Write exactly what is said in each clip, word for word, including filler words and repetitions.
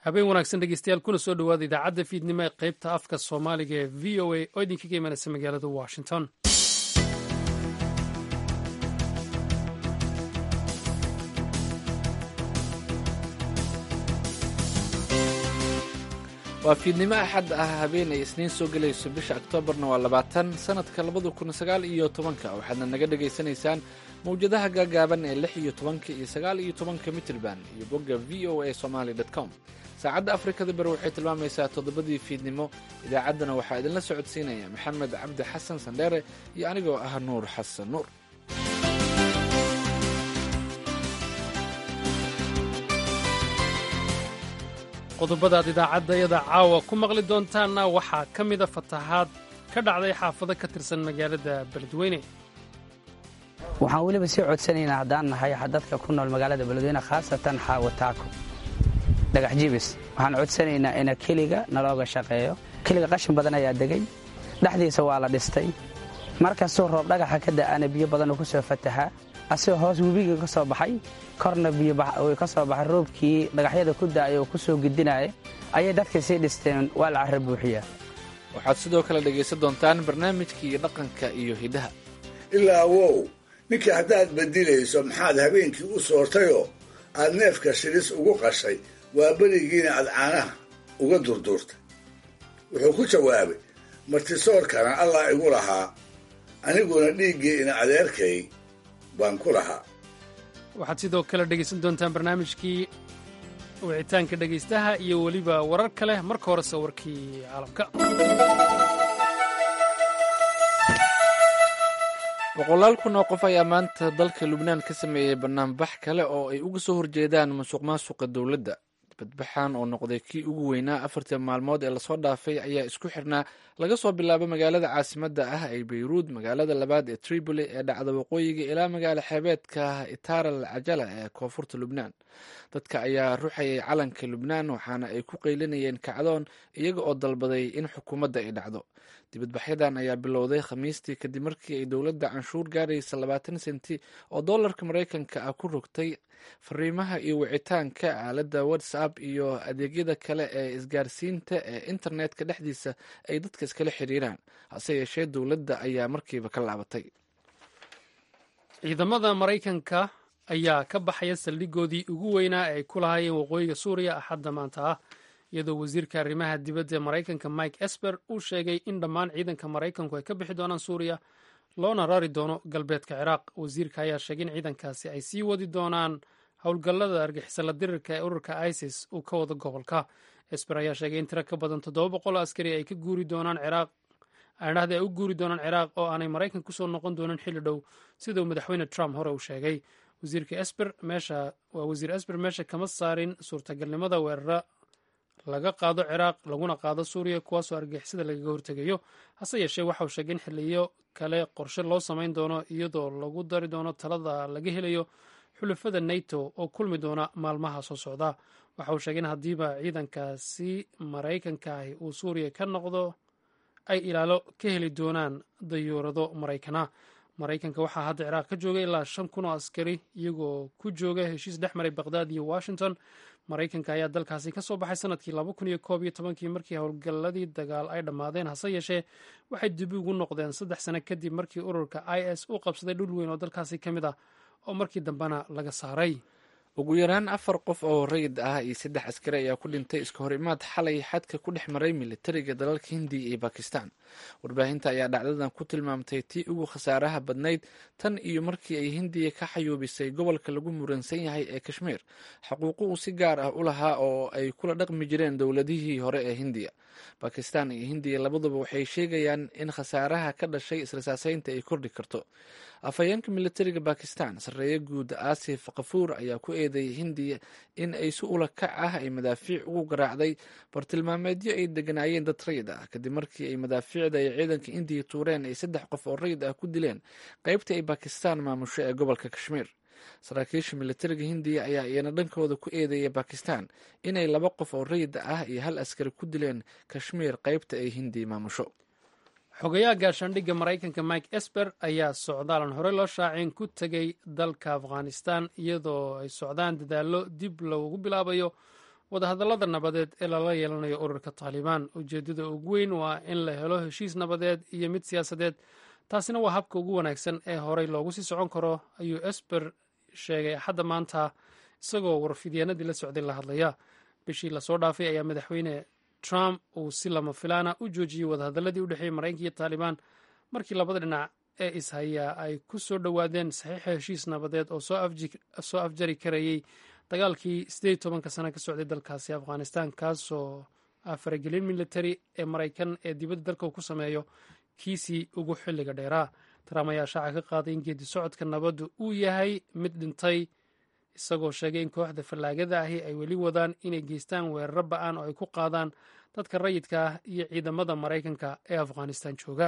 habeen wanaagsan dhegeystayaal kuna soo dhowaada idaacadda fiidnimo ee qaybta afka soomaaliga ee v o a oo idinkaga imanaysa magaalada washington. waa fiidnimo axad ah habeen ay isniin soo gelayso bisha oktoobarna waa labaatan sanadka labada kun sagaal iyo tobanka waxaadna naga dhagaysanaysaan mawjadaha gaagaaban ee lix iyo tobanka iyo sagaal iyo tobanka mitrband iyo bogga v o a somaly com. saacadda afrikada bari waxay tilmaamaysaa toddobadii fiidnimo. idaacaddana waxaa idinla socodsiinaya maxamed cabdi xasan sandheere iyo anigoo ah nuur xasan nuur. qodobadaad idaacaddayada caawa ku maqli doontaanna waxaa ka mida fatahaad ka dhacday xaafado ka tirsan magaalada beledweyne. waxaan weliba sii codsanaynaa haddaan nahay dadka ku nool magaalada beledweyne khaasatan xaawataako dhagax jibis waxaan codsanaynaa ina keliga nalooga shaqeeyo. keliga qashin badan ayaa degay, dhexdiisa waa la dhistay. markastuu roob dhagaxa ka da'ana biyo badanuu ku soo fatahaa, asigoo hoos webiga ka soo baxay korna biyo ka soo baxay roobkii dhagaxyada ku da'ay oo ku soo gidinaya ayay dadkii sii dhisteen. waa la carra buuxiyaa. waxaad sidoo kale dhegaysan doontaan barnaamijkii dhaqanka iyo hiddaha. ilaa wow ninkii haddaad badilayso maxaad habeenkii u soortayoo aad neefka shilis ugu qashay waa berigiina aad caanaha uga durduurtay. wuxuu ku jawaabay martisoorkana allah igu lahaa, aniguna dhiiggii ina adeerkay baan ku lahaa. waxaad sidoo kale dhegaysan doontaan barnaamijkii wicitaanka dhegaystaha iyo weliba warar kale. marka horese warkii caalamka. boqolaal kun oo qof ayaa maanta dalka lubnaan ka sameeyey banaanbax kale oo ay uga soo horjeedaan musuq maasuqa dowladda. badbaxan oo noqday kii ugu weynaa afartii maalmood ee lasoo dhaafay ayaa isku xirnaa laga soo bilaabo magaalada caasimadda ah ee bayruud, magaalada labaad ee tripoli ee dhacda waqooyiga, ilaa magaalo xeebeedka itaar al cajala ee koonfurta lubnaan. dadka ayaa ruxayay calanka lubnaan waxaana ay ku qaylinayeen kacdoon iyaga oo dalbaday in xukuumadda ay dhacdo. dibadbaxyadan ayaa bilowday khamiistii kadib markii ay dowladda canshuur gaaraysa labaatan senti oo doolarka maraykanka ah ku rogtay fariimaha iyo wicitaanka aaladda whatsapp iyo adeegyada kale ee isgaarsiinta ee internetka dhexdiisa ay dadka iskala xiriiraan. hase yeeshee dowladda ayaa markiiba ka laabatay. ciidamada maraykanka ayaa ka baxaya saldhigoodii ugu weynaa ee ay ku lahaayeen waqooyiga suuriya axadda maanta ah, iyadoo wasiirka arrimaha dibadda ee maraykanka mike esper uu sheegay in dhammaan ciidanka maraykanku ay ka bixi doonaan suuriya loona rari doono galbeedka ciraaq. wasiirka ayaa sheegay in ciidankaasi ay sii wadi doonaan howlgallada argixisala dirirka ee ururka isis uu ka wado gobolka. esper ayaa sheegay in tiro ka badan toddoba boqol askari ay ka guuri doonaan ciraaq aadhahda ay u guuri doonaan ciraaq oo aanay maraykan kusoo noqon doonin xilli dhow, siduu madaxweyne trump hore uu sheegay. wasiirka esper meesha waa wasiir esper meesha kama saarin suurtagalnimada weerara laga qaado ciraaq laguna qaado suuriya kuwaasoo argixisada lagaga hortegayo. hase yeeshee waxa uu sheegay in xiliyo kale qorshe loo samayn doono iyadoo lagu dari doono talada laga helayo xulafada nato oo kulmi doona maalmaha soo socda. waxa uu sheegay in haddiiba ciidankaasi maraykanka ahi uu suuriya ka noqdo ay ilaalo ka heli doonaan dayuurado maraykana. maraykanka waxaa hadda ciraaq ka joogay ilaa shan kun oo askari iyagoo ku jooga heshiis dhex maray baqhdaad iyo washington. maraykanka ayaa dalkaasi ka soo baxay sanadkii laba kun iyo koob iyo tobankii markii howlgalladii dagaal ay dhammaadeen. hase yeeshee waxay dib ugu noqdeen saddex sano kadib markii ururka i s u qabsaday dhul weyn oo dalkaasi ka mid ah oo markii dambena laga saaray. ugu yaraan afar qof oo rayid ah iyo saddex askari ayaa ku dhintay iska hor imaad xalay xadka ku dhex maray militariga dalalka hindiya iyo bakistan. warbaahinta ayaa dhacdadan ku tilmaamtay tii ugu khasaaraha badnayd tan iyo markii ay hindiya ka xayuubisay gobolka lagu muransan yahay ee kashmiir, xuquuqo uu si gaar ah u lahaa oo ay kula dhaqmi jireen dowladihii hore ee hindiya. bakistan iyo hindiya labaduba waxay sheegayaan in khasaaraha ka dhashay israsaaseynta ay kordhi karto. afhayeenka militariga bakistan sarreeye guud aasif kafuur ayaa ku eedeeyay hindiya in ay si ula kac ah ay madaafiic ugu garaacday bartilmaameedyo ay deganaayeen dad rayid ah kadib markii ay madaafiicda ay ciidanka indiya tuureen ay saddex qof oo rayid ah ku dileen qaybtii ay bakistan maamusho ee gobolka kashmiir. saraakiisha militariga hindiya ayaa iyana dhankooda ku eedeeyay bakistan inay laba qof oo rayid ah iyo hal askari ku dileen kashmiir qaybta ay hindiya maamusho. xogayaha gaashaandhigga maraykanka mike esper ayaa socdaalan horey loo shaacin ku tegay dalka afghanistan iyadoo ay socdaan dadaallo dib loogu bilaabayo wadahadallada nabadeed ee lala yeelanayo ururka taalibaan. ujeeddada ugu weyn waa in la helo heshiis nabadeed iyo mid siyaasadeed, taasina waa habka ugu wanaagsan ee horey loogu sii socon karo, ayuu esper sheegay axadda maanta isagoo warfidyaanadii la socday la hadlaya. bishii lasoo dhaafay ayaa madaxweyne trump uu si lama filaana u joojiyey wadahadalladii u dhexeeyey maraykanka iyo taalibaan markii labada dhinac ee ishayaa ay ku soo dhowaadeen saxiixa heshiis nabadeed oo soo afjari karayey dagaalkii siddeed iyo tobanka sano ka socday dalkaasi afghanistan, kaasoo ah faragelin militari ee maraykan ee dibadda dalka uu ku sameeyo kiisii ugu xilliga dheeraa. trump ayaa shaaca ka qaaday in geedi socodka nabaddu uu yahay mid dhintay, isagoo sheegay in kooxda fallaagada ahi ay weli wadaan inay geystaan weeraro ba'an oo ay ku qaadaan dadka rayidka ah iyo ciidamada maraykanka ee afghanistan jooga.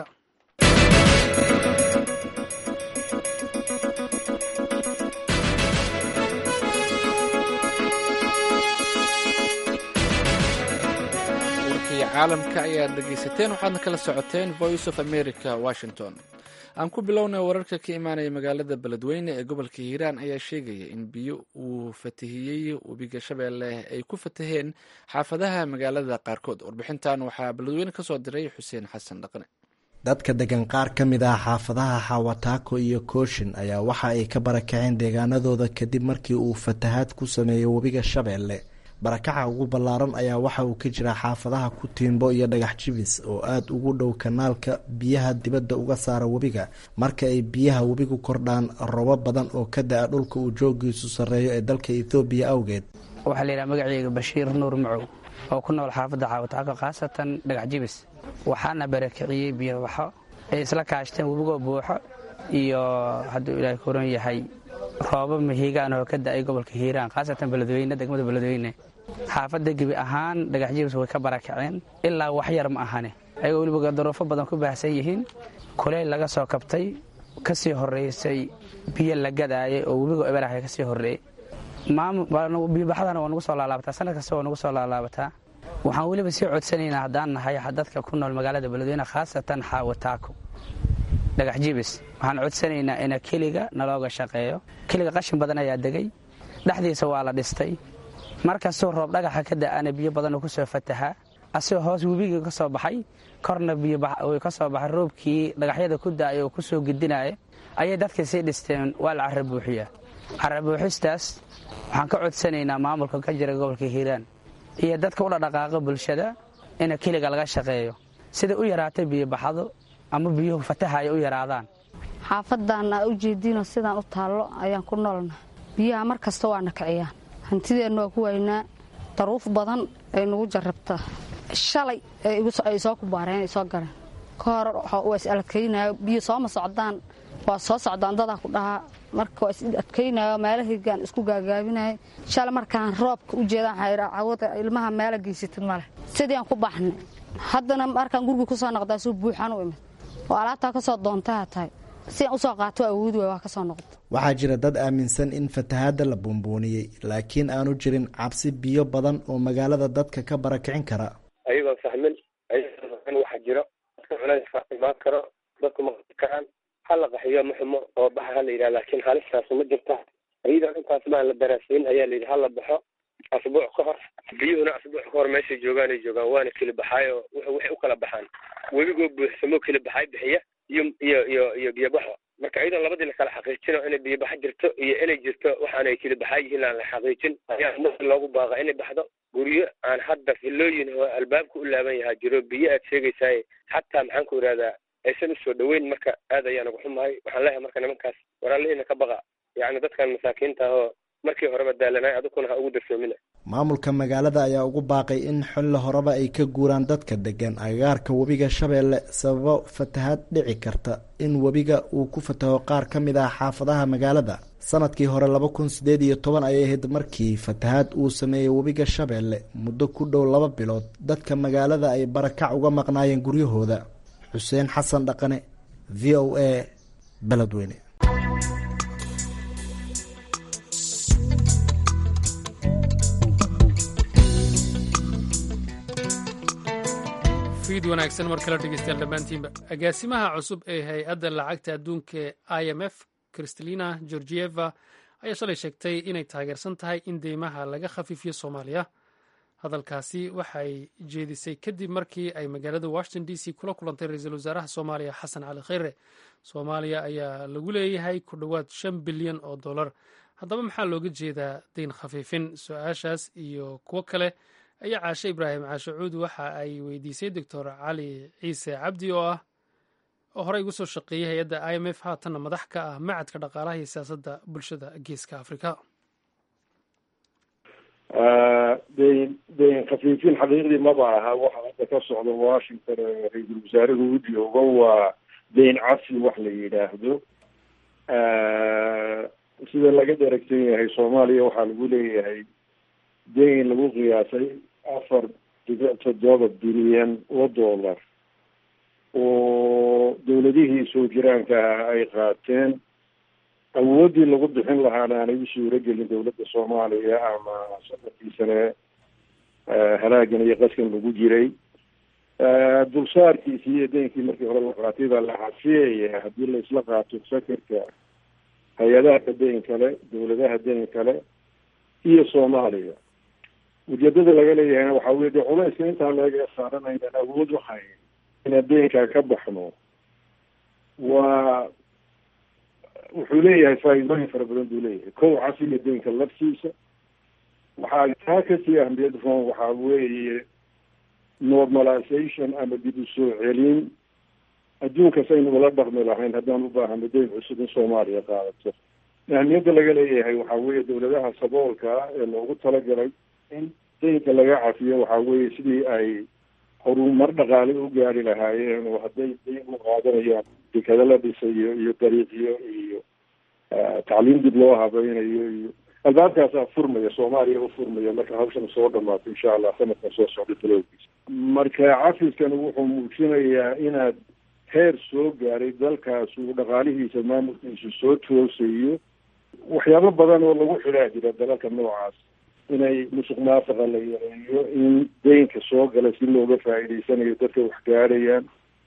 warkii caalamka ayaad dhegaysateen, waxaadna kala socoteen voice of america washington. aan ku bilownay wararka ka imaanaya magaalada beledweyne ee gobolka hiiraan ayaa sheegaya in biyo uu fatahiyey webiga shabeelle ay ku fataheen xaafadaha magaalada qaarkood. warbixintan waxaa beledweyne ka soo diray xuseen xasan dhaqne. dadka degan qaar ka mid ah xaafadaha xawataako iyo kooshin ayaa waxa ay ka barakaceen deegaanadooda kadib markii uu fatahaad ku sameeyey webiga shabeelle. barakaca ugu ballaaran ayaa waxa uu ka jira xaafadaha ku tiimbo iyo dhagax jibis oo aada ugu dhow kanaalka biyaha dibadda uga saara webiga marka ay biyaha webigu kordhaan robo badan oo ka da-a dhulka uu joogiisu sarreeyo ee dalka ethoobiya awgeed. waxaa layidhaha magaceyga bashiir nuur macow oo ku nool xaafadda xaawataako khaasatan dhagax jibis. waxaana barakiciyey biyobaxo ay isla kaashteen webigoo buuxo iyo hadduu ilaahay koran yahay roobo mahiigaan oo ka da-ay gobolka hiiraan khaasatan beledweyne degmada beledweyne. xaafadda gebi ahaan dhagax jibis way ka barakaceen ilaa wax yar ma ahane, ayagoo weliba daruufo badan ku baahsan yihiin. kuleyl laga soo kabtay ka sii horraysay biyo la gadaayay oo webiga eberaha ka sii horreeyey. biyobaxdana waa nagu soo laalaabataa, sanad kasta waa nagu soo laalaabataa. waxaan weliba sii codsanaynaa haddaan nahay dadka ku nool magaalada beledweyne khaasatan xaawataako dhagax jibis, waxaan codsanaynaa ina keliga nalooga shaqeeyo. keliga qashin badan ayaa degay, dhexdiisa waa la dhistay. markastuu roob dhagaxa ka da-ana biyo badanoo ku soo fatahaa, asigoo hoos webigii ka soo baxay korna biyo ka soo baxay roobkii dhagaxyada ku da-ay oo ku soo gedinaya ayay dadkii sii dhisteen. waa la carra buuxiyaa. carra buuxistaas waxaan ka codsanaynaa maamulka ka jira gobolka hiiraan iyo dadka u dhadhaqaaqa bulshada ina keliga laga shaqeeyo sida u yaraatay biyobaxdo ama biyuhu fatahaya u yaraadaan. xaafaddaanna u jeediinoo sidaan u taallo ayaan ku noolna. biyaha mar kasta waana kiciyaan, hantideenna waa ku waynaa. daruuf badan ay nagu jarrabtaa. shalay ay soo kubaareen ay soo galeen ka hor waa is adkaynayo biyo sooma socdaan, waa soo socdaan dadaa ku dhahaa. marka waa is adkaynayo meelahaygaan isku gaagaabinaya. shalay markaan roobka u jeedaan cawada ilmaha meela geysatid maleh sidii aan ku baxnay. haddana markaan guriga ku soo noqdaa suu buuxaan u imid oo alaabtaa ka soo doontaha tahay si aan u soo qaato awoodi way waa ka soo noqda. waxaa jira dad aaminsan in fatahaadda la buunbuuniyey laakiin aanu jirin cabsi biyo badan oo magaalada dadka ka barakicin kara. ayagoo fahmin ayagoo waxa jiro dadka culays imaan karo dadku maqli karaan ha la qaxiyo ma xumo oo baxa ha la yidhaha laakiin halistaas ma jirta. iyadoo intaas baan la daraasiin ayaa la yidhi ha la baxo asbuuc ka hor. biyuhuna asbuuc ka hor meeshay joogaan ay joogaan waana keli baxaayo waxay u kala baxaan webigoo buuxsamo keli baxaay bixiya iyo iyo iyo iyo biyobaxo. marka iyadoo labadii la kala xaqiijino inay biyobaxo jirto iyo inay jirto waxaanay keli baxaa yihiin aan la xaqiijin ayaa marka loogu baaqa inay baxdo. guryo aan hadda filooyin oo albaabka u laaban yahaa jiro biyo aad sheegaysaay xataa maxaan ku idhahdaa aysan u soo dhoweyn. marka aad ayaan ugu xumahay. waxaan leeyahay marka nimankaas waraalihiina ka baqa, yacni dadkan masaakiinta ahoo markii horeba daalanay adukuna ha ugu darsoomina. maamulka magaalada ayaa ugu baaqay in xilli horeba ay ka guuraan dadka degan agagaarka webiga shabeelle sababo fatahaad dhici karta in webiga uu ku fataho qaar ka mid ah xaafadaha magaalada. sanadkii hore laba kun siddeed iyo toban ayay ahayd markii fatahaad uu sameeyey webiga shabeelle muddo ku dhow laba bilood dadka magaalada ay barakac uga maqnaayeen guryahooda. xuseen xasan dhaqane, v o a, beledweyne. fiid wanaagsan mar kale dhegeystayaal dhammaantiinba. agaasimaha cusub ee hay-adda lacagta adduunka i m f kristalina georgieva ayaa shalay sheegtay inay taageersan tahay in deymaha laga khafiifiyo soomaaliya. hadalkaasi waxay jeedisay kadib markii ay magaalada washington d c kula kulantay ra-iisul wasaaraha soomaaliya xasan cali khayre. soomaaliya ayaa lagu leeyahay ku dhowaad shan bilyan oo dollar. haddaba maxaa looga jeedaa dayn khafiifin? su-aashaas iyo kuwo kale ayaa caashe ibraahim caashacuud waxa ay weydiisay doctor cali ciise cabdi oo ah oo horey ugu soo shaqeeyey hay-adda i m f haatanna madax ka ah macadka dhaqaalaha iyo siyaasadda bulshada geeska afrika. dayn dayn khafiifin xaqiiqdii maba aha waxa hadda ka socda washington ra-iisul wasaaruhu u joogo waa dayn cafi wax la yidhaahdo. sida laga dheragsan yahay soomaaliya waxaa lagu leeyahay dayn lagu qiyaasay afar dhibic toddoba bilyan oo dollar oo dawladihii soo jiraanka ah ay qaateen. awooddii lagu bixin lahaana aanay u suuro gelin dawladda soomaaliya ama sanadkii sane halaagan iyo qaskan lagu jiray. dulsaarkiisii iyo daynkii markii hore la qaatay baa la cafiyaya haddii la isla qaato sakarka hay-adaha dayn kale, dawladaha dayn kale iyo soomaaliya. ujeedada laga leeyahayna waxaa weye dee culayska intaa laga saaran aynaan awood uhayn inaan daynkaa ka baxno. waa wuxuu leeyahay faa'iidooyin fara badan buu leeyahay. kow casiga daynka laftiisa waxaa taa kasii ahmiyad roon waxaa weeye normalization ama dib u soo celin adduunkas aynu ula dhaqmi lahayn haddaan u baahano dayn cusub in soomaaliya qaadato. ahmiyadda laga leeyahay waxaa weeye dawladaha saboolka ah ee loogu talagalay in daynka laga cafiyo waxaa weeye sidii ay horumar dhaqaale u gaari lahaayeen oo hadday dayn u qaadanayaan dekada la dhisayo iyo dariiqyo iyo tacliim dib loo habaynayo iyo albaabkaasaa furmaya soomaaliya u furmaya marka hawshan soo dhamaato insha allah sanadkan soo socda talowgiisa. marka cafiskan wuxuu muujinayaa inaad heer soo gaaray dalkaas uu dhaqaalihiisa maamulkiisu soo toosayo. waxyaabo badan oo lagu xidhaa jira dalalka noocaas inay musuq maasaqa la yareeyo, in daynka soo gala si looga faa'iidaysanayo dadka wax gaarayaan.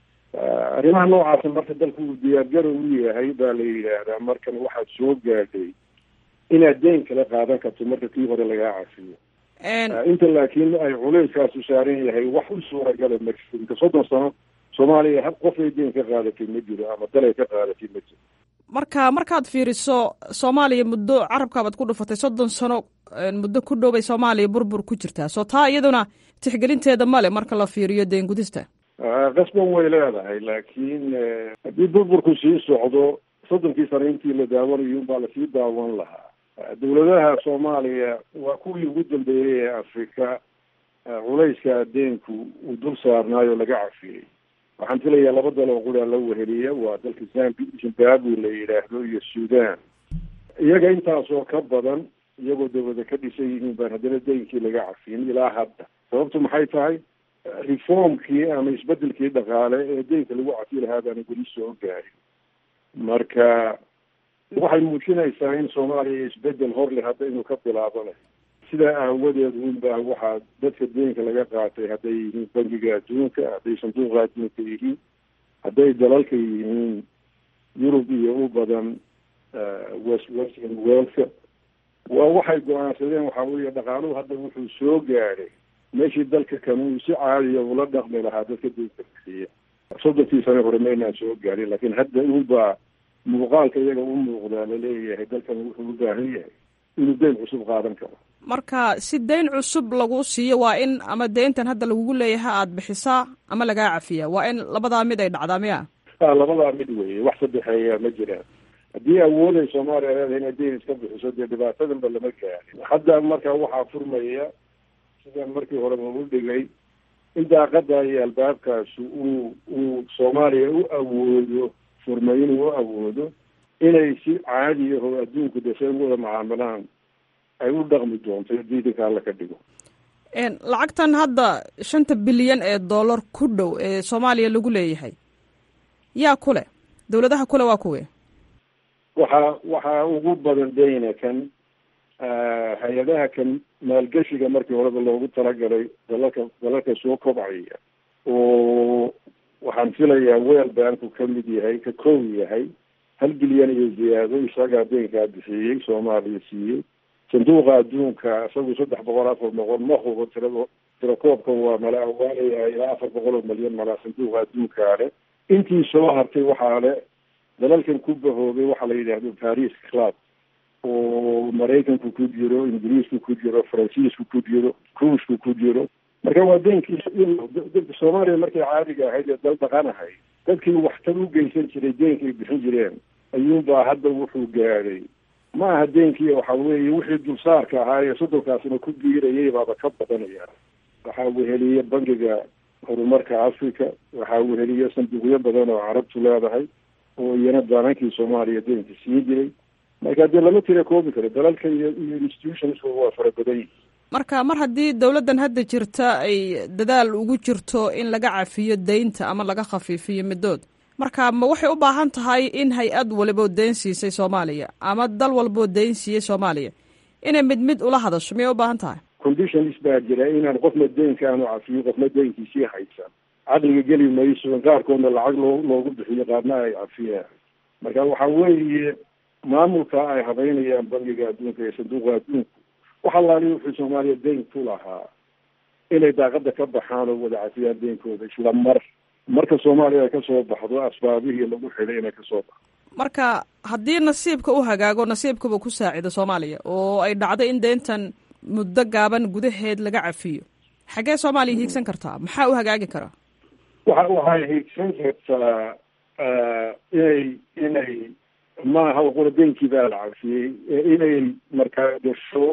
arrimaha noocaasa marka dalku uu diyaargarow u yahay baa la yidhaahdaa markan waxaad soo gaadhay inaad dayn kala qaadan karto marka kii hore lagaa cafiyo. inta laakiin ay culeyskaasu saaran yahay wax u suuragala ma jiro. inka soddon sano soomaaliya hal qof ay dayn ka qaadatay ma jiro ama dal ay ka qaadatay ma jiro. marka markaad fiiriso soomaaliya muddo carabkaabaad ku dhufatay soddon sano muddo ku dhowbay soomaaliya burbur ku jirtaa. soo taa iyaduna tixgelinteeda male marka la fiiriyo dayn gudista. qasban way leedahay laakiin haddii burburku sii socdo soddonkii sano intii la daawanayo unbaa lasii daawan lahaa. dawladaha soomaaliya waa kuwii ugu dambeeyey ee afrika culayska daynku uu dul saarnaayo laga cafiyey. waxaan filayaa laba dal oo quraa la weheliya waa dalka zambi zimbabwe la yidhaahdo iyo sudan. iyaga intaasoo ka badan iyagoo dawlada ka dhisan yihiin baan haddana daynkii laga cafiyin ilaa hadda. sababtu maxay tahay? reformkii ama isbedelkii dhaqaale ee daynka lagu cafi lahaa baana weli soo gaarin. marka waxay muujinaysaa in soomaaliya isbedel horle hadda inuu ka bilaabanayo. sidaa aawadeed unbaa waxaa dadka daynka laga qaatay hadday yihiin bangiga adduunka, hadday sanduuqa adduunka yihiin, hadday dalalka yihiin yurub iyo u badan west western worldka, waa waxay go-aansadeen waxaa weeye dhaqaaluhu hadda wuxuu soo gaadhay meeshii dalka kan uu si caadiya ula dhaqmi lahaa dadka daynka bixiya. soddonkii sane hore maynaan soo gaarin laakiin hadda unbaa muuqaalka iyaga u muuqdaa laleeyahay dalkan wuxuu u baahan yahay inuu dayn cusub qaadan karo. marka si dayn cusub lagu siiyo waa in ama dayntan hadda lagugu leeyahay aada bixisaa ama lagaa cafiyaa. waa in labadaa mid ay dhacdaa miya? a labadaa mid weye, wax saddexeeya ma jiraan. haddii awooday soomaaliya leedahay inay dayn iska bixiso dee dhibaatadanba lama gaarin. hadda marka waxaa furmaya sidaan markii hore lagu dhigay in daaqada iyo albaabkaasu uu uu soomaaliya u awoodo furmay inuu u awoodo inay si caadi ah oo adduunku dasay ugu wada macaamilaan ay u dhaqmi doonto diidanka alla ka dhigo. lacagtan hadda shanta bilyan ee dollar ku dhow ee soomaaliya lagu leeyahay yaa kule? dawladaha kule waa kuwe? waxaa waxaa ugu badan dayna kan hay-adaha kan maalgeshiga markii horeba loogu talagalay dalalka dalalka soo kobcaya oo waxaan filayaa weel banku ka mid yahay ka kow yahay hal bilyan iyo ziyaado isagaa daynkaa bixiyey soomaaliya siiyey. sanduuqa adduunka isagu saddex boqol afar boqol ma hubo tirado tirakoobkan waa mala awaanayaa ilaa afar boqol oo milyan malaa sanduuqa adduunkaale intii soo hartay waxaa le dalalkan ku bahoobay waxaa la yidhaahdo paris club oo maraykanku ku jiro, ingiriisku ku jiro, faransiisku ku jiro, ruushku ku jiro. marka waa deenkii soomaaliya markay caadiga ahayd ee dal dhaqanahay dadkii waxtar u geysan jiray deenkay bixin jireen ayuunbaa hadda wuxuu gaadhay ma aha deenkii waxa weeye wixii dulsaarka ahaa ee soddonkaasna ku biirayay baaba ka badanaya. waxaa weheliye bangiga horumarka africa, waxaa weheliye sanduuqyo badan oo carabtu leedahay oo iyana daanankii soomaaliya deenka siin jiray. marka dee lama tira koobi karo dalalka iyo iyo institutionska waa fara badan yihin. marka mar haddii dawladdan hadda jirta ay dadaal ugu jirto in laga cafiyo deynta ama laga khafiifiyo middood, marka ma waxay u baahan tahay in hay-ad waliboo deyn siisay soomaaliya ama dal walboo deyn siiyey soomaaliya inay mid mid ula hadasho miyay u baahan tahay? conditions baa jira inaan qofna deynka aanu cafiyo qofna deynkiisii haysan. caqliga geli mayso qaarkoodna lacag loo loogu bixiyo qaarna ay cafiyaan. marka waxaa weeye maamulka ay habeynayaan bangiga adduunka iyo sanduuqa adduunku waxa laali wuxuu soomaaliya deyn ku lahaa inay daaqada ka baxaan oo wada cafiyaan deynkooda isla mar marka soomaaliya ay kasoo baxdo asbaabihii lagu xidhay inay kasoo baxdo. marka haddii nasiibka u hagaago nasiibkaba ku saacido soomaaliya oo ay dhacdo in deyntan muddo gaaban gudaheed laga cafiyo, xaggee soomaaliya hiigsan kartaa? maxaa u hagaagi karaa? waxa waxay hiigsan kartaa inay inay maaha qura deenkii baa la cafiyey inay markaa gasho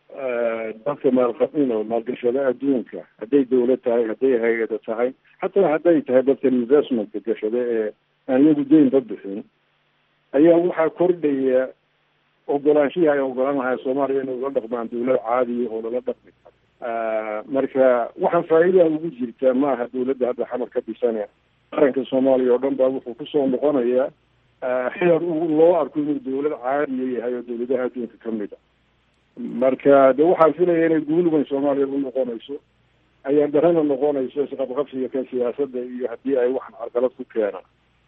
dadka maalqabin oo maalgashada adduunka, hadday dawlad tahay, hadday hay-ada tahay, xataa hadday tahay dadkan investmentka gashada ee aan iyagu deynba bixin, ayaa waxaa kordhaya ogolaanshihii ay ogolaan lahay soomaaliya inay ula dhaqmaan dawlad caadiya oo lala dhaqmi karo. marka waxaan faa'iida ugu jirtaa maaha dawladda hadda xamar ka dhisane qaranka soomaaliya oo dhan baa wuxuu kusoo noqonayaa xeer loo arko inuu dawlad caadiya yahay oo dawladaha adduunka ka mid a. marka de waxaan filaya inay guul weyn soomaaliya u noqonayso, ayaan darana noqonayso isqabqabsiga kan siyaasadda iyo haddii ay waxan carqalad ku keenaan.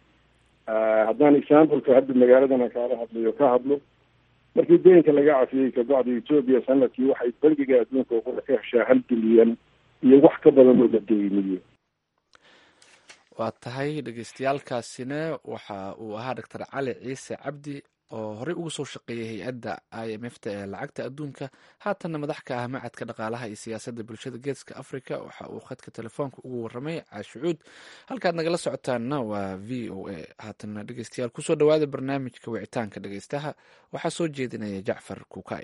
haddaan exampleka hadda magaaladan aan kaala hadlayo ka hadlo, markii deynka laga cafiyey kabacdi etoobiya sanadkii waxay bangiga adduunka uqura ka heshaa hal bilyan iyo wax ka badan oo la deyniye. waa tahay dhegeystayaalkaasina waxa uu ahaa doctor cali ciise cabdi oo horey ugu soo shaqeeyay hay-adda i m f ta ee lacagta adduunka, haatanna madax ka ah macadka dhaqaalaha iyo siyaasadda bulshada geeska africa. waxa uu khadka telefoonka ugu waramay caashucuud. halkaad nagala socotaanna waa v o a. haatanna dhegeystayaal kusoo dhawaada barnaamijka wicitaanka dhegeystaha. waxaa soo jeedinaya jacfar kuukay.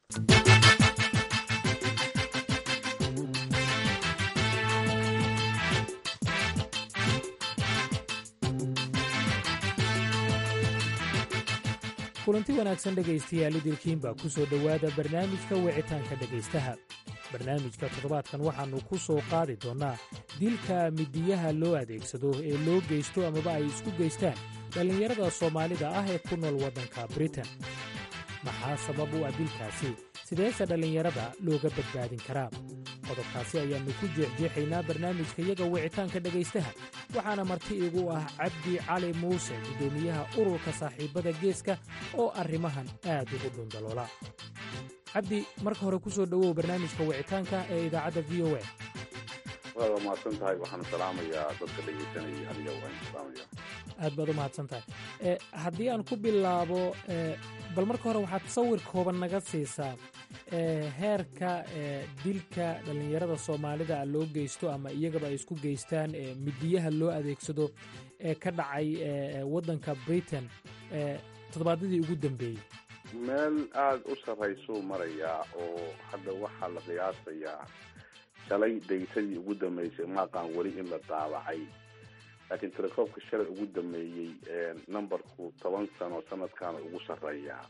kulanti wanaagsan dhegaystayaal idilkiinbaa ku soo dhowaada barnaamijka wicitaanka dhegaystaha. barnaamijka toddobaadkan waxaannu ku soo qaadi doonnaa dilka midiyaha loo adeegsado ee loo geysto amaba ay isku geystaan dhallinyarada soomaalida ah ee ku nool waddanka britain. maxaa sabab u ah dilkaasi? sideese dhallinyarada looga badbaadin karaa? qodobkaasi ayaannu ku jeexjeexaynaa barnaamijka yaga wicitaanka dhegaystaha, waxaana marti igu ah cabdi cali muuse, guddoomiyaha ururka saaxiibbada geeska oo arrimahan aad ugu dhundaloola. cabdi, marka hore ku soo dhowow barnaamijka wicitaanka ee idaacadda v o a. waad mahadsan tahay. waxaanu salaamayaa dadka dhegaysanayay adiga waan salaamaya. aad baad u mahadsan tahay. haddii aan ku bilaabo, bal marka hore waxaad sawir kooban naga siisaa heerka dilka dhallinyarada soomaalida loo geysto ama iyagaba ay isku geystaan midiyaha loo adeegsado ee ka dhacay waddanka britain toddobaadyadii ugu dambeeyey. meel aada u sarraysuu marayaa oo hadda waxaa la qiyaasayaa shalay daytadii ugu dambeysay maaqaan weli in la daabacay, laakiin telekoobka shalay ugu dambeeyey numberku toban sano sanadkaana ugu sarreeyaa.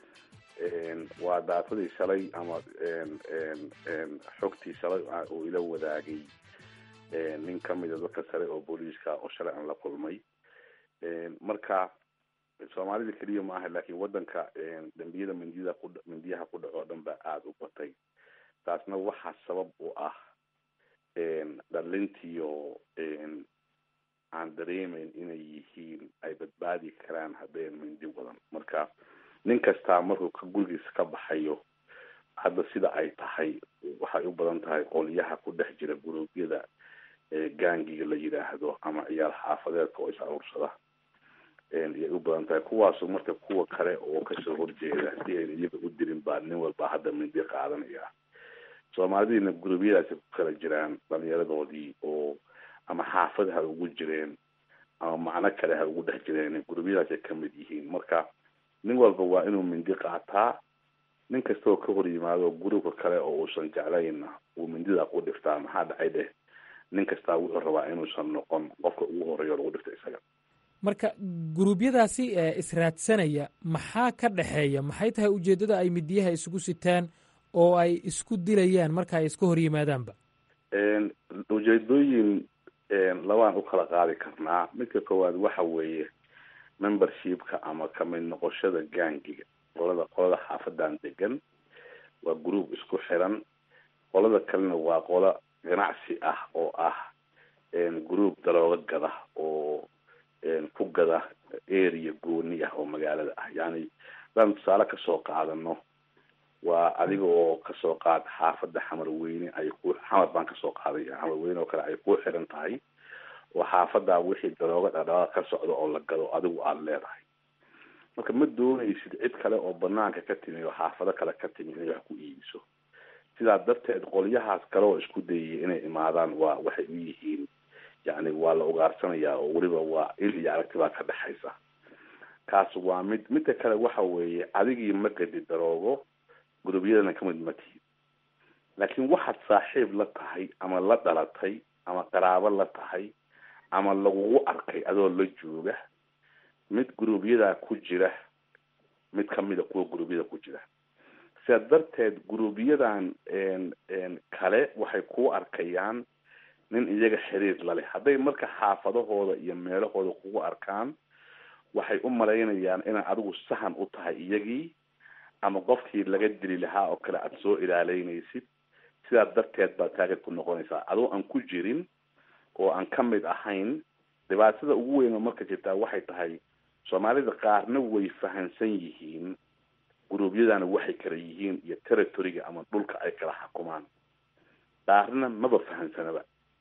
waa daafadii shalay ama xogtii shalay uu ila wadaagay nin ka mida dadka sare oo booliiska oo shalay aan la kulmay. marka soomaalida keliya ma aha, laakiin waddanka dambiyada mindiyada ku mindiyaha ku dhaco o dhan baa aada u batay. taasna waxaa sabab u ah dhalintiyo aan dareemeyn inay yihiin ay badbaadi karaan haddayn mindi wadan. marka nin kastaa markuu ka gurigiisa ka baxayo hadda sida ay tahay waxay u badan tahay qolyaha ku dhex jira guruubyada gaangiga la yidhaahdo ama ciyaal xaafadeedka oo is aruursada ayay u badan tahay kuwaasu marka kuwa kale oo kasoo horjeeda si ayna iyaga u dirin baa nin walba hadda mindi qaadanaya. soomaalidiina guruubyadaasi ku kala jiraan dhalinyaradoodii oo ama xaafad ha ugu jireen ama macno kale ha ugu dhex jireen guruubyadaasay kamid yihiin. marka nin walba waa inuu mindi qaataa, nin kasta oo ka hor yimaado guruubka kale oo uusan jeclayna uu mindida ku dhiftaa. maxaa dhacay dheh nin kastaa wuxuu rabaa inuusan noqon qofka ugu horeeyo lagu dhifta isaga. marka guruubyadaasi israadsanaya maxaa ka dhexeeya? maxay tahay ujeeddada ay midiyaha isugu sitaan oo ay isku dilayaan marka ay iska hor yimaadaanba? ujeedooyin labaan u kala qaadi karnaa. midka koowaad waxa weeye membershipka ama kamid noqoshada gaangiga. qolada qolada xaafadan degan waa group isku xiran. qolada kalena waa qola ganacsi ah oo ah group darooga gada oo ku gada area gooni ah oo magaalada ah. yani daan tusaale kasoo qaadano waa adiga oo kasoo qaad xaafada Xamarweyne ay ku xamar baan kasoo qaaday Xamarweyne oo kale ay ku xiran tahay oo xaafada wixii darooga dhadhaaq ka socdo oo la gado adigu aad leedahay. marka ma doonaysid cid kale oo banaanka ka timi oo xaafado kale ka timi inay wax ku iibiso. sidaa darteed qolyahaas kale oo isku dayay inay imaadaan waa waxay u yihiin yani waa la ugaarsanayaa oo weliba waa il iyo aragti baa ka dhexaysa. kaas waa mid midda kale waxa weeye adigii ma gadi daroogo gurubyadana kamid ma tihin, laakiin waxaad saaxiib la tahay ama la dhalatay ama qaraabo la tahay ama lagugu arkay adoo la jooga mid gurubyada ku jira mid kamida kuwa gurubyada ku jira. sidaa darteed gurubyadan kale waxay ku arkayaan nin iyaga xiriir la leh. hadday marka xaafadahooda iyo meelahooda kugu arkaan waxay u malaynayaan inay adigu sahan u tahay iyagii ama qofkii laga dili lahaa oo kale aada soo ilaaleynaysid. sidaa darteed baad taagad ku noqonaysaa adoo aan ku jirin oo aan kamid ahayn. dhibaatada ugu weyn oo marka jirtaa waxay tahay soomaalida qaarna way fahansan yihiin guruubyadana waxay kala yihiin iyo territoryga ama dhulka ay kala xukumaan, qaarna maba fahansanaba.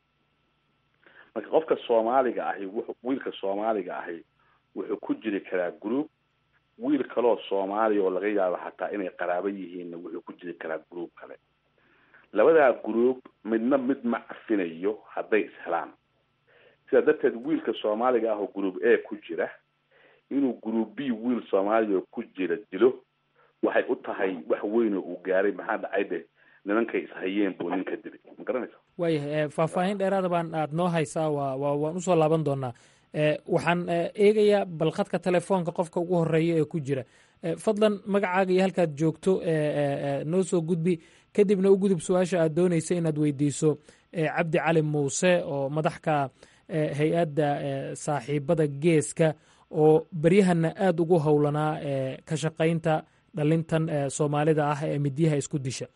marka qofka Soomaaliga ahi wuxuu wiilka Soomaaliga ahi wuxuu ku jiri karaa group, wiil kaloo Soomaali oo laga yaabo xataa inay qaraabo yihiin wuxuu ku jiri karaa group kale. labadaa group midna mid ma cafinayo hadday ishelaan. sidaa darteed wiilka Soomaaliga ah oo group A ku jira inuu group B wiil Soomaali oo ku jira dilo waxay u tahay wax weyn oo uu gaaray. maxaa dhacay de nimankay ishayeen buu ninka dilay. ma garanaysa? waayahay faahfaahin dheeraada baan aad noo haysaa waa waa waan usoo laaban doonaa. waxaan eegayaa balqadka telefoonka qofka ugu horeeya ee ku jira. fadlan magacaaga iyo halkaad joogto noo soo gudbi, kadibna u gudub su-aasha aad doonaysa inaad weydiiso cabdi cali muuse oo madaxka hay-adda saaxiibada geeska oo beryahana aada ugu howlanaa ka shaqaynta dhalintan soomaalida ah ee midyaha isku disha.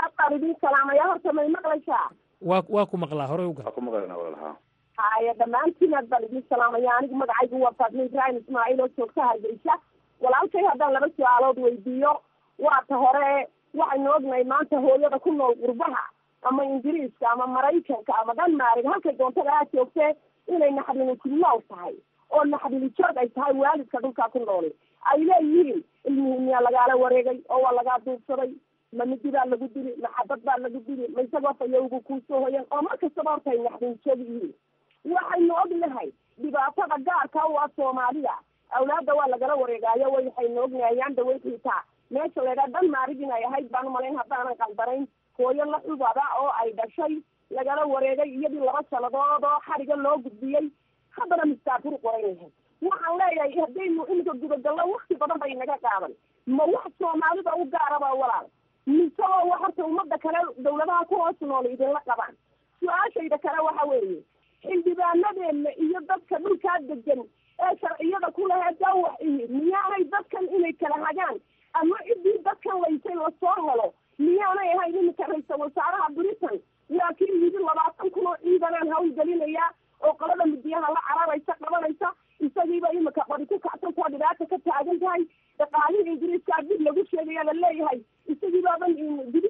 waa waa ku maqlaa horey uga ku maqlaa walaalaha. haya dhammaantiin aad baan idin salaamaya. anigu magacaygu waa Faatma Ibrahim Ismaaciil oo joogta Hargeysa. walaalkay haddaan laba su-aalood weydiiyo waata hore waxaynu ognahay maanta hooyada ku nool qurbaha ama ingiriiska ama maraykanka ama dhanmaarig halkay doontada aad joogtee inay naxdini kullow tahay oo naxdini joog ay tahay waalidka dhulkaa ku nool. ay leeyihiin ilmihii miyaa lagaala wareegay oo waa lagaa duubsaday, ma midi baa lagu dili, ma xabad baa lagu dili, ma isagoo fayowgu kuusoo hoyan oo mar kastaba horta ay naxdini joog yihiin. waxaynu ognahay dhibaatada gaarka u ah Soomaalida awlaada waa lagala wareegaayo waxaynu ognahay yaan dhawey xitaa meesha leedahay dhanmaarig inay ahayd baan umalayn haddaanan qaldarayn hooyo la xubada oo ay dhashay lagala wareegay iyadii laba sanadood oo xariga loo gudbiyey haddana mistaafur qoranayahay. waxaan leeyahay haddaynu imika gudagallo wakti badan bay naga qaadan ma wax Soomaalida u gaaraba walaal mise oo wax horta ummadda kale dawladaha ku hoos nool idinla qabaan. su-aashayda kale waxa weeye xildhibaanadeena iyo dadka dhulkaa degan ee sharciyada ku lahayd dawax ihi miyaanay dadkan inay kala hagaan ama ciddii dadkan laysay lasoo helo miyaanay ahayn iminka ra-iisal wasaaraha Britain waa kii yidhi labaatan kun oo ciidanaan hawlgelinayaa oo qolada midiyaha la cararaysa qabanaysa isagiiba imika qori ku kacsan kuwa dhibaata ka taagan tahay. dhaqaalihii ingiriiska dib lagu sheegaya la leeyahay isagiibaaban dib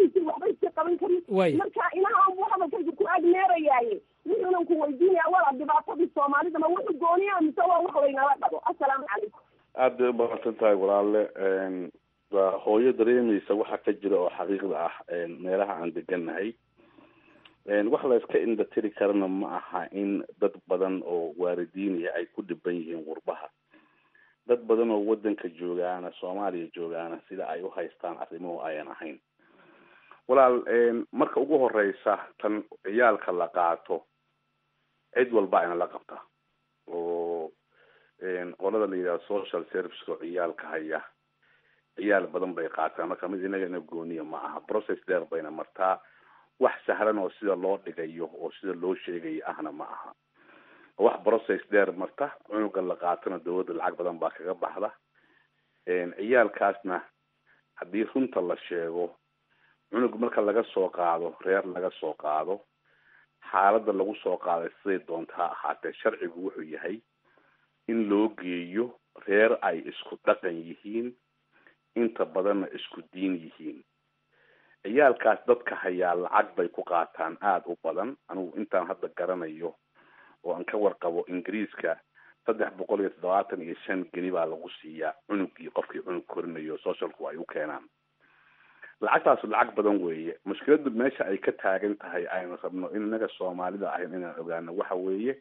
marka inahaan buu hadalkayga ku agmeerayaaye wuxuunan ku weydiinaya wala dhibaatadii soomaalida ma wuxuu gooniya mise waa wax laynala dhabo assalaamu calaykum aad bay umahadsan tahay walaale waa hooyo dareemaysa waxa ka jira oo xaqiiqda ah meelaha aan degannahay wax la iska indha tiri karana ma aha in dad badan oo waalidiinaya ay ku dhiban yihiin qurbaha dad badan oo wadanka joogaana soomaaliya joogaana sida ay u haystaan arrimuhu ayan ahayn walaal marka ugu horeysa tan ciyaalka la qaato cid walba ayna la qabta oo qolada la yidhaha social service oo ciyaalka haya ciyaal badan bay qaataan marka mid inaga ina gooniya ma aha process dheer bayna martaa wax sahlan oo sida loo dhigayo oo sida loo sheegayo ahna ma aha wax process dheer marta cunuga la qaatana dawladda lacag badan baa kaga baxda ciyaalkaasna haddii runta la sheego cunug marka laga soo qaado reer laga soo qaado xaaladda lagu soo qaaday siday doonta ha ahaatee sharcigu wuxuu yahay in loo geeyo reer ay isku dhaqan yihiin inta badanna isku diin yihiin ciyaalkaas dadka hayaa lacag bay ku qaataan aada u badan anigu intaan hadda garanayo oo aan ka warqabo ingiriiska saddex boqol iyo toddobaatan iyo shan geni baa lagu siiyaa cunugii qofkii cunug korinayo socialku ay u keenaan lacagtaasu lacag badan weeye mushkiladu meesha ay ka taagan tahay aynu rabno in inaga soomaalida ahayn inaan ogaano waxa weeye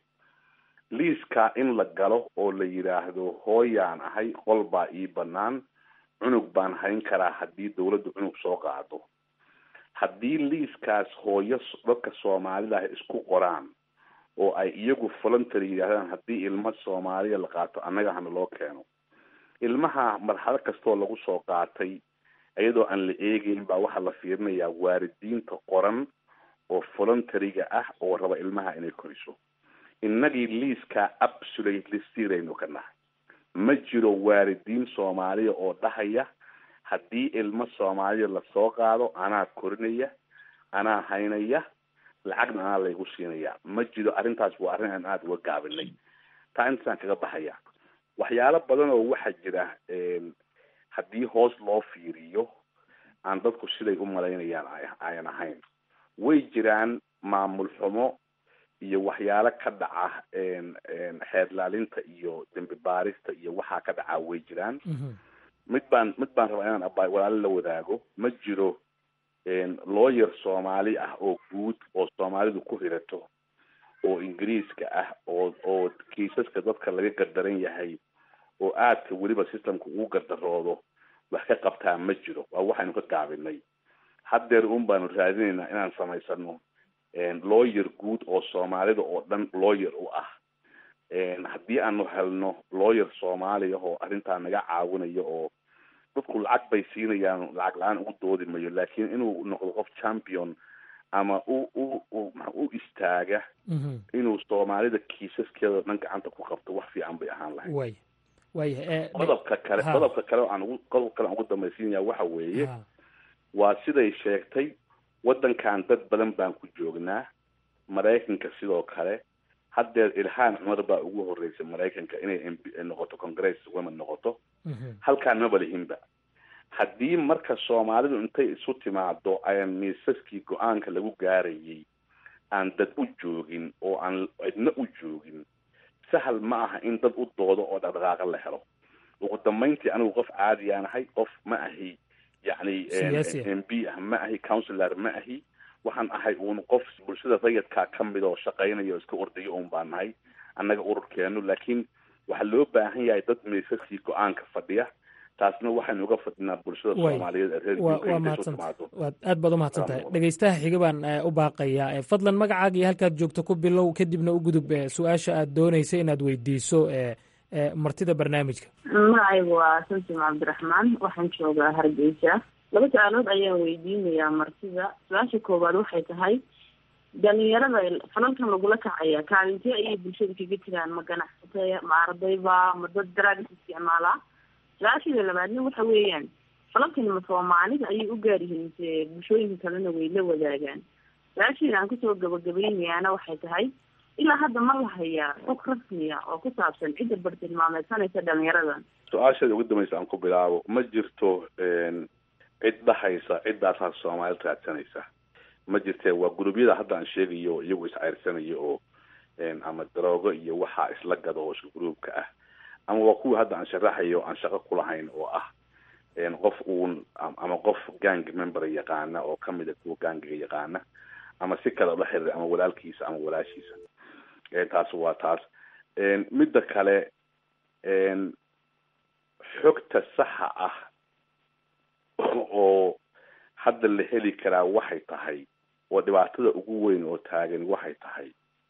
liiska in la galo oo la yidhaahdo hooyaan ahay qol baa ii banaan cunug baan hayn karaa haddii dawladdu cunug soo qaado haddii liiskaas hooyo dadka soomaalida ah isku qoraan oo ay iyagu voluntary yidhahdaan haddii ilmo soomaaliya la qaato annaga hana loo keeno ilmaha marxalo kastoo lagu soo qaatay iyadoo aan la eegeyn baa waxaa la fiirinayaa waalidiinta qoran oo voluntaryga ah oo raba ilmaha inay koriso innagii liiskaa absolutely siraynu ka nahay ma jiro waalidiin soomaaliya oo dhahaya haddii ilmo soomaaliya lasoo qaado anaa korinaya anaa haynaya lacagna anaa laygu siinaya ma jiro arrintaas waa arrin aan aada uga gaabinay taa intaasaan kaga baxaya waxyaalo badan oo waxaa jira haddii hoos loo fiiriyo aan dadku siday u malaynayaan ayan ahayn way jiraan maamul xumo iyo waxyaalo ka dhaca xeerlaalinta iyo dembi baarista iyo waxaa ka dhacaa way jiraan mid baan mid baan rabaa inaan aba walaalo la wadaago ma jiro lawyer soomaali ah oo guud oo soomaalidu ku hirato oo ingiriiska ah oo oo kiisaska dadka laga gardaran yahay oo aadka weliba systemka ugu gardaroodo wax ka qabtaa ma jiro waa waxaynu ka gaabinay haddeer un baanu raadinaynaa inaan samaysano lawyer guud oo soomaalida oo dhan lawyer u ah haddii aanu helno lawyer ssoomaaliya oo arrintaa naga caawinayo oo dadku lacag bay siinayaan lacag la-aan ugu doodi mayo laakiin inuu noqdo qof champion ama u u u u istaaga inuu soomaalida kiisaskeeda dhan gacanta ku qabto wax fiican bay ahaan lahayd way way qodobka kale qodobka kale aan ugu qodobka kale aan ugu dambaysiinaya waxa weeye waa siday sheegtay waddankan dad badan baan ku joognaa maraykanka sidoo kale haddeer ilhaan cumar baa ugu horreysay maraykanka inay noqoto congress women noqoto halkaan maba lihinba haddii marka soomaalidu intay isu timaado ayaan miisaskii go-aanka lagu gaarayay aan dad u joogin oo aan cidna u joogin sahal ma aha in dad u doodo oo dhaqdhaqaaqa la helo ugu dambayntii anigu qof caadiyaan ahay qof ma ahi yacni m b ah ma ahi councilor ma ahi waxaan ahay uun qof bulshada rayidkaa ka mid oo shaqaynaya oo iska ordayo un baan nahay annaga ururkeenu laakiin waxaa loo baahan yahay dad miisaskii go-aanka fadhiya taasna waxaynu uga fadhinaa bulshada soomaaliyeed ee reer waa mahadsantahay waad aad baad u mahadsan tahay dhegeystaha xiga baan u baaqayaa fadlan magacaaga iyo halkaad joogto ku bilow kadibna u gudub su-aasha aad doonaysa inaad weydiiso martida barnaamijka magacaygu waa samsim cabdiraxmaan waxaan joogaa hargeysa laba su-aalood ayaan weydiinayaa martida su-aasha koowaad waxay tahay dhalinyarada falalkan lagula kacaya kaalintee ayay bulshada kaga jiraan ma ganacsatay ma ardayba ma dad daraagis isticmaalaa su-aashada labaadna waxa weeyaan falalkani ma soomaalida ayay u gaar yihiin mise bulshooyinka kalena way la wadaagaan su-aashada aan kusoo gabagabaynayaana waxay tahay ilaa hadda ma la hayaa xog rasmiya oo ku saabsan cidda bartilmaameysanaysa dhalinyaradan su-aashada ugu dambaysa aan ku bilaabo ma jirto cid dhahaysa ciddaasaa soomaalida raadsanaysa ma jirtee waa gurubyada hadda aan sheegayo iyagu isceyrsanayo oo ama daroogo iyo waxaa isla gado oo isku gruubka ah, ama waa kuwii hadda aan sharaxayo aan shaqo kulahayn oo ah qof uun ama qof gang member yaqaana oo kamid a kuwa gangiga yaqaana ama si kale ula xiriir ama walaalkiisa ama walaashiisa. taas waa taas. midda kale xogta saxa ah oo hadda la heli karaa waxay tahay oo dhibaatada ugu weyn oo taagan waxay tahay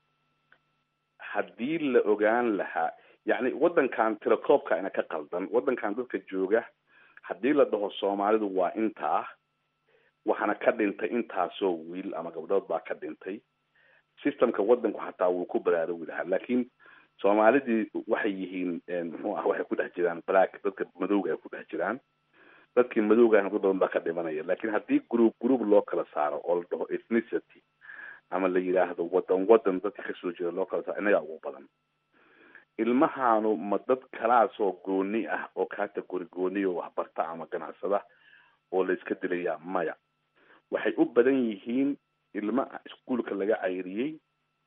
haddii la ogaan lahaa, yacni waddankan tirakoobka ina ka qaldan. waddankan dadka jooga haddii la dhaho soomaalidu waa intaa, waxaana ka dhintay intaasoo wiil ama gabdhood baa ka dhintay, systemka waddanku xataa wuu ku baraarugi lahaa. laakiin soomaalidii waxay yihiin muxuu ah waxay ku dhex jiraan black, dadka madowga ay ku dhex jiraan. dadkii madowga dad badan baa ka dhimanaya. laakiin haddii group group loo kala saaro oo la dhaho ethnicity ama la yidhaahdo wadan wadan dadka kasoo jeeda loo kala saaro, inagaa ugu badan. ilmahaanu ma dad kalaasoo gooni ah oo category gooni oo waxbarta ama ganacsada oo la iska dilaya? maya, waxay u badan yihiin ilma iskuulka laga cayriyey.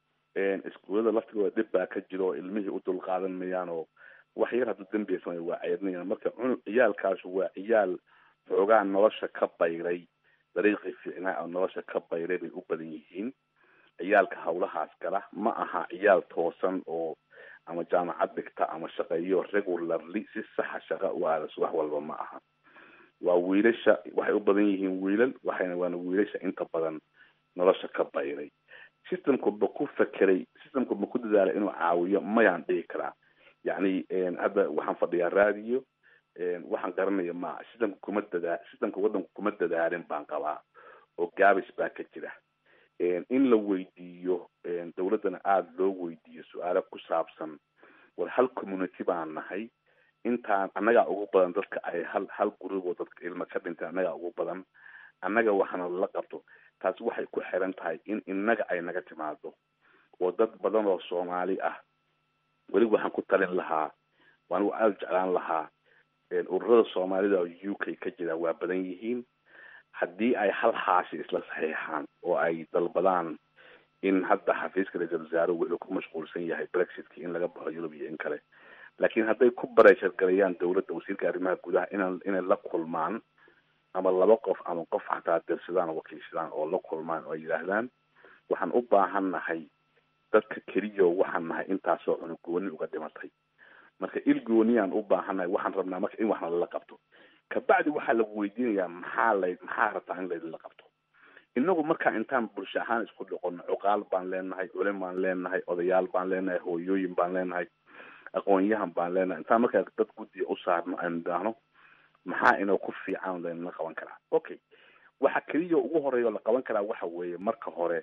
iskuulada laftigooda dhib baa ka jiro oo ilmihii u dulqaadan mayaan oo wax yar hadduu dembiga samay waa cayrinayan. marka ciyaalkaasu waa ciyaal xoogaa nolosha ka bayray, dariiqii fiicnaa oo nolosha ka bayray bay u badan yihiin. ciyaalka hawlahaas gala ma aha ciyaal toosan oo ama jaamacad dhigta ama shaqeeyo regularly si saxa shaqa u aada subax walba ma aha. waa wiilasha, waxay u badan yihiin wiilal, waxayna waana wiilasha inta badan nolosha ka bayray. systemku ba ku fakeray, systemku ma ku dadaalay inuu caawiyo? mayaan dhihi karaa. yacni hadda waxaan fadhiyaa raadiyo, waxaan garanaya ma systemka kuma dadaa systemka waddanku kuma dadaalin baan qabaa oo gaabis baa ka jira. in la weydiiyo dawladdana aada loo weydiiyo su-aalo ku saabsan war hal community baan nahay, intaan annagaa ugu badan dadka ay hal hal group oo dadka ilma ka dhintay annagaa ugu badan, annaga waxaana la qabto. taasi waxay ku xiran tahay in innaga ay naga timaado oo dad badan oo Soomaali ah. weliba waxaan ku talin lahaa, waan u aad jeclaan lahaa ururada Soomaalida oo U K ka jira waa badan yihiin. haddii ay hal xaashi isla saxiixaan oo ay dalbadaan in hadda xafiiska ra-iisul wasaare wuxuu ku mashquulsan yahay brexitka in laga baxo Yurub iyo in kale, laakiin hadday ku bareshar galayaan dawladda wasiirka arrimaha gudaha ina inay la kulmaan ama laba qof ama qof xataa dirsadaan oo wakiilsadaan oo la kulmaan oo ay yidhaahdaan waxaan u baahan nahay dadka keliyo waxaan nahay intaasoo cunug gooni uga dhimatay, marka il gooniyaan u baahannahay, waxaan rabnaa marka in waxna lala qabto. kabacdi waxaa lagu weydiinayaa maxaa la maxaa rabtaa in laydinla qabto. inagu markaa intaan bulsho ahaan isku dhoqono, cuqaal baan leenahay, culim baan leenahay, odayaal baan leenahay, hooyooyin baan leenahay, aqoon-yahan baan leenahay. intaan markaa dad guddiga u saarno aynu idhaahno maxaa inoo ku fiican laynala qaban karaa. okay, waxa keliya ugu horeeya oo la qaban karaa waxa weeye marka hore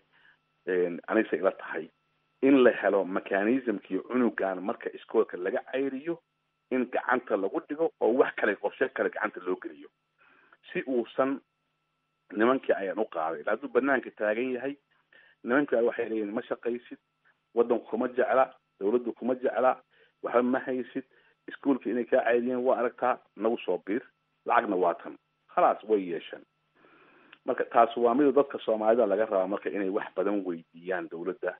anaysa ila tahay in la helo mechanismkii cunugan marka iskoolka laga cayriyo in gacanta lagu dhigo oo wax kale qorshe kale gacanta loo geliyo si uusan nimankii ayaan u qaaday. ilaa hadduu banaanka taagan yahay nimankii waxay leeyihin ma shaqaysid, waddanku kuma jecla, dawladdu kuma jecla, waxba ma haysid, iskuolka inay kaa caydiyeen waa aragtaa, nagu soo biir, lacagna waa tan, khalaas way yeesheen. marka taas waa mida dadka Soomaalida laga rabaa marka inay wax badan weydiiyaan dawladda.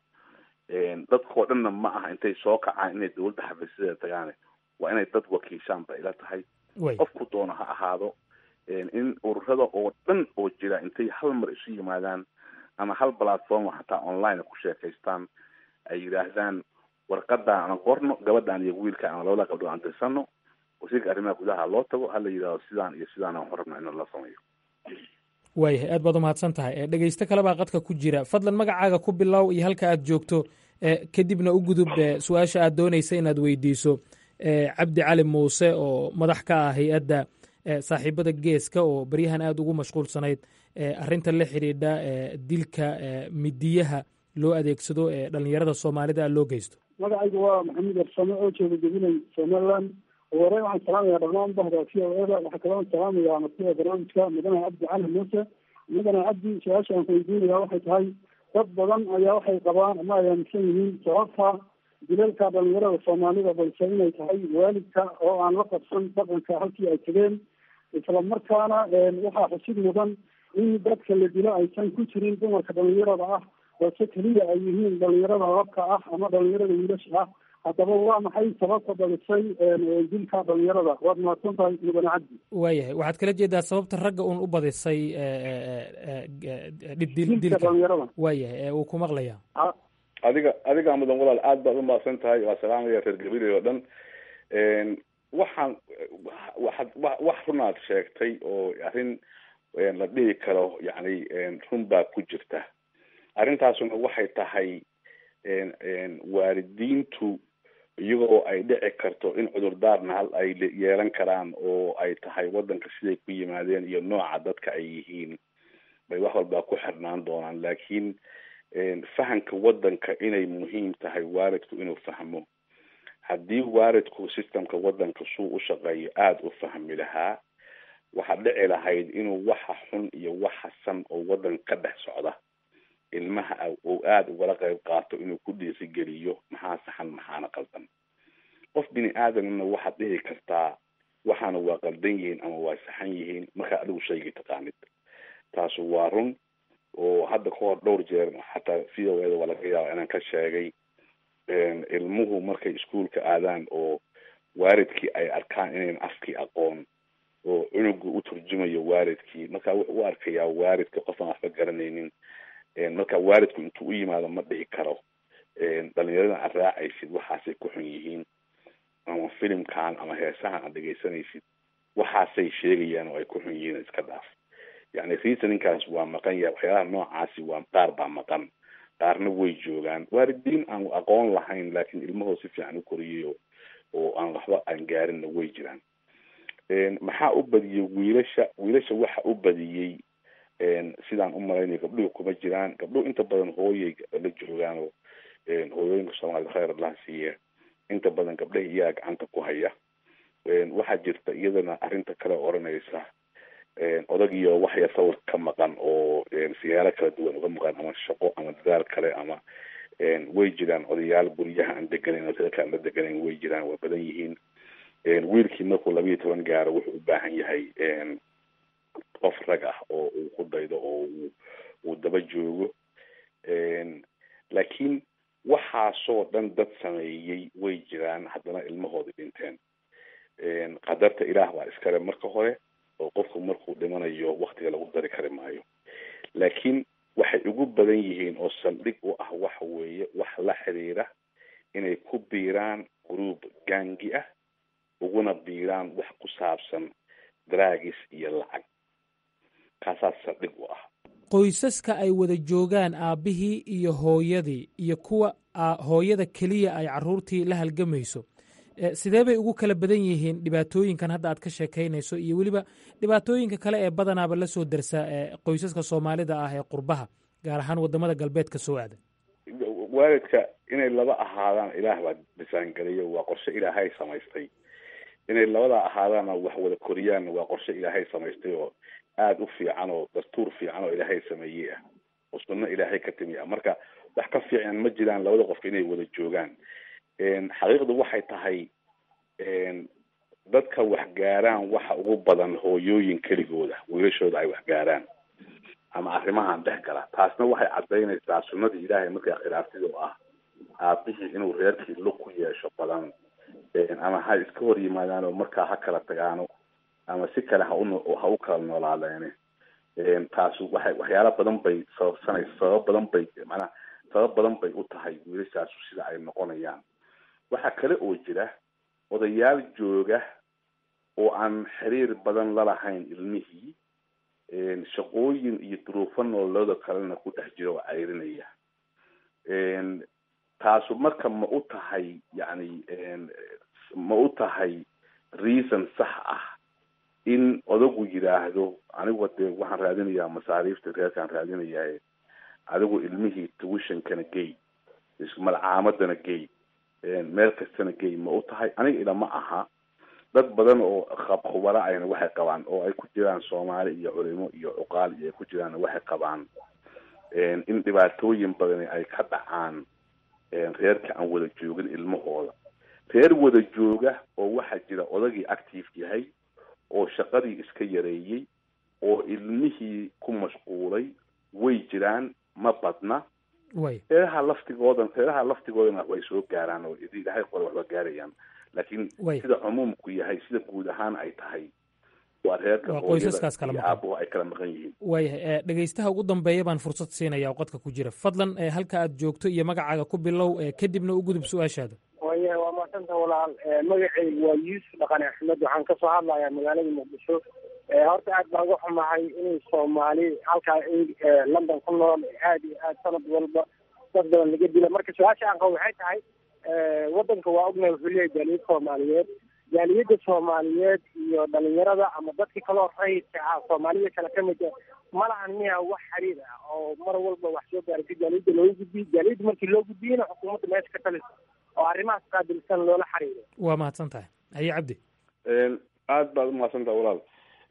dadkoo dhanna ma aha intay soo kacaan inay dawladda xafiisyadeeda tagaan, waa inay dad wakiishaan ba ila tahay. qofku doono ha ahaado in ururada oo dhan oo jira intay hal mar isu yimaadaan ama hal platform xataa online ku sheekaystaan, ay yidhaahdaan warqadaan aan qorno, gabadhaan iyo wiilka aan labada gabdhood aan dirsano, wasiirka arrimaha gudaha loo tago, hala yidhahdo sidaan iyo sidaan aan rabnaa in la sameeyo. waayahay, aad baad umahadsan tahay. dhegeysto kale baa qadka ku jira. fadlan magacaaga ku bilow iyo halka aad joogto, kadibna u gudub su-aasha aad doonaysa inaad weydiiso cabdi cali muuse oo madax ka ah hay-adda saaxiibada geeska oo baryahan aada ugu mashquulsanayd arrinta la xidhiidha dilka midiyaha loo adeegsado ee dhalinyarada Soomaalida loo geysto. magacaygu waa maxamed arsame oo jooga Jubilee Somaliland. hore waxaan salaamayaa dhammaan bahda T O A, waxaa kaloo salaamayaa martida barnaamijka mudane cabdi cali muuse. mudane cabdi, su-aasha aan ku weydiinaya waxay tahay dad badan ayaa waxay qabaan ama ay aaminsan yihiin sababta dilalka dhalinyarada Soomaalida balse inay tahay waalidka oo aan la qabsan dhaqanka halkii ay tegeen. isla markaana waxaa xusid mudan in dadka la dilo aysan ku jirin dumarka dhalinyarada ah balse keliya ay yihiin dhalinyarada labka ah ama dhalinyarada wiilasha ah. haddaba waa maxay sababta badisay dilka dhalinyarada? waad mahadsan tahay mudane cabdi. waayahay waxaad kala jeedaa sababta ragga uun u badisay dilka dhalinyarada. waayahay uu ku maqlayaa. adiga adiga mudan walaal aad baad u mahadsan tahay. waa salaamaya reer gabiley oo dhan. waxaan waxaad wax runaad sheegtay oo arrin la dhihi karo yani run baa ku jirta. arrintaasuna waxay tahay waalidiintu iyagoo ay dhici karto in cudurdaarna hal ay yeelan karaan oo ay tahay wadanka siday ku yimaadeen iyo nooca dadka ay yihiin bay wax walbaa ku xirnaan doonaan. laakiin fahamka wadanka inay muhiim tahay waalidku inuu fahmo. haddii waalidku systemka wadanka suu u shaqeeyo aada u fahmi lahaa, waxaa dhici lahayd inuu waxa xun iyo waxa san oo wadan ka dhex socda ilmaha uu aada ugala qayb qaato inuu ku dhiirigeliyo maxaa saxan maxaana qaldan. qof bini aadamna waxaad dhihi kartaa waxaana waa qaldan yihiin ama waa saxan yihiin markaa adigu shaygii taqaanid. taasu waa run oo hadda ka hor dhowr jeer xataa v o eda waa laga yaaba inaan ka sheegay ilmuhu markay iskuolka aadaan oo waalidkii ay arkaan inayn afkii aqoon oo cunugu u turjumayo waalidkii, markaa wuxuu u arkayaa waalidka qof aan waxba garanaynin. marka waalidku intuu u yimaado ma dhici karo dhalinyaradan aad raacaysid waxaasay ku xun yihiin, ama filimkan ama heesahan aad dhegaysanaysid waxaasay sheegayaan oo ay ku xun yihiin iska dhaaf. yani reasoninkaas waa maqan yahay. waxyaalaha noocaasi waa qaar baa maqan, qaarna way joogaan. waalidiin aan aqoon lahayn laakiin ilmahoo si fiican u koriyayo oo aan waxba aan gaarinna way jiraan. maxaa u badiyey wiilasha? wiilasha waxa u badiyey sidaan u malaynayo gabdhuhu kuma jiraan. gabdhuhu inta badan hooyay la joogaan oo hooyooyinka soomaalida khayr allaha siiye inta badan gabdhaha iyaga gacanta ku haya. waxaa jirta iyadana arrinta kale oranaysa odagiyo waxya sawir ka maqan oo siyaalo kala duwan uga maqan ama shaqo ama dadaal kale ama way jiraan odayaal guryaha aan deganayn oo dadka aan la deganayn way jiraan, waa badan yihiin. wiilkii markuu labiiyo toban gaaro wuxuu u baahan yahay qof rag ah oo uu ku daydo oo uu daba joogo. laakiin waxaasoo dhan dad sameeyey way jiraan, haddana ilmahooda dhinteen. qadarta ilaah baa iskale marka hore oo qofku markuu dhimanayo waktiga lagu dari kari maayo. laakiin waxay ugu badan yihiin oo saldhig u ah waxa weeye wax la xiriira inay ku biiraan group gangi ah, uguna biiraan wax ku saabsan draagis iyo lacag. kaasaa saldhig u ah. qoysaska ay wada joogaan aabbihii iyo hooyadii iyo kuwa hooyada keliya ay carruurtii la halgamayso, sidee bay ugu kala badan yihiin dhibaatooyinkan hadda aad ka sheekaynayso iyo weliba dhibaatooyinka kale ee badanaaba la soo darsa qoysaska soomaalida ah ee qurbaha, gaar ahaan wadamada galbeedka soo aadan? waalidka inay laba ahaadaan ilaah baa disaangeliyo, waa qorshe ilaahay samaystay. inay labada ahaadaana wax wada koriyaanna waa qorshe ilaahay samaystay oo aada u fiican oo dastuur fiican oo ilaahay sameeyey ah oo sunno ilaahay ka timi ah. marka wax ka fiican ma jiraan labada qof inay wada joogaan. xaqiiqdu waxay tahay dadka wax gaaraan waxa ugu badan hooyooyin keligooda, wiilashooda ay wax gaaraan ama arrimahan dhex gala. taasna waxay cadaynaysaa sunnadii ilaahay markaa khilaaftida oo ah aabihii inuu reerkii lug ku yeesho badan, ama ha iska hor yimaadaan oo markaa ha kala tagaano ama si kale ha u ha u kala noolaadeene. taasu waxay waxyaala badan bay sababsanaysa, sabab badan bay macnaha sabab badan bay u tahay wiilashaasu sida ay noqonayaan. waxaa kale oo jira odayaal jooga oo aan xiriir badan la lahayn ilmihii, shaqooyin iyo duruufo nololooda kalena ku dhex jira oo cayrinaya. taasu marka ma u tahay yani ma u tahay reason sax ah in odagu yidhaahdo anigu dee waxaan raadinayaa masaariifta reerkaan raadinayaa, adigu ilmihii tuwishankana gey, malcaamadana gey, meel kastana gey ma u tahay? aniga ilama aha. dad badan oo khubara ayna waxay qabaan oo ay ku jiraan soomaali iyo culimo iyo cuqaal iyo ay ku jiraan waxay qabaan in dhibaatooyin badani ay ka dhacaan reerka aan wada joogin ilmahooda. reer wada jooga oo waxaa jira odagii active yahay oo shaqadii iska yareeyey oo ilmihii ku mashquulay way jiraan, ma badna. way reeraha laftigoodan reeraha laftigoodana way soo gaaraan oo ilaahay qora waxba gaarayaan, laakiin sida cumuumku yahay, sida guud ahaan ay tahay, waa reerka qoysaskaas kala maqan, aabuhu ay kala maqan yihiin. waayahay dhegaystaha ugu dambeeya baan fursad siinaya oo qodka ku jira. fadlan halka aad joogto iyo magacaaga ku bilow, kadibna u gudub su-aashaada. waaya waa maasanta walaal. magacaygu waa yuusuf dhaqane axmed, waxaan kasoo hadlayaa magaalada muqdisho. horta aad baan uga xumahay inay soomaali halkaa london ku nool aad iyo aad sanad walba dad badan laga dila. marka su-aasha aan qabo waxay tahay wadanka waa ognahay wuxuu leeyahay jaaliyad soomaaliyeed. jaaliyadda soomaaliyeed iyo dhalinyarada ama dadka kaloo rayidka ah soomaalida kale ka mid ma lahan miya wax xiriir ah oo mar walba wax soo gaaraysa jaaliyadda loogu gudbiyo. jaaliyadda markii loo gudbiyena xukuumadda meesha ka taliso oo arrimahaas qaabilsan loola xiriiro. waa mahadsan tahay. haye cabdi. aad baad umahadsan tahay walaal.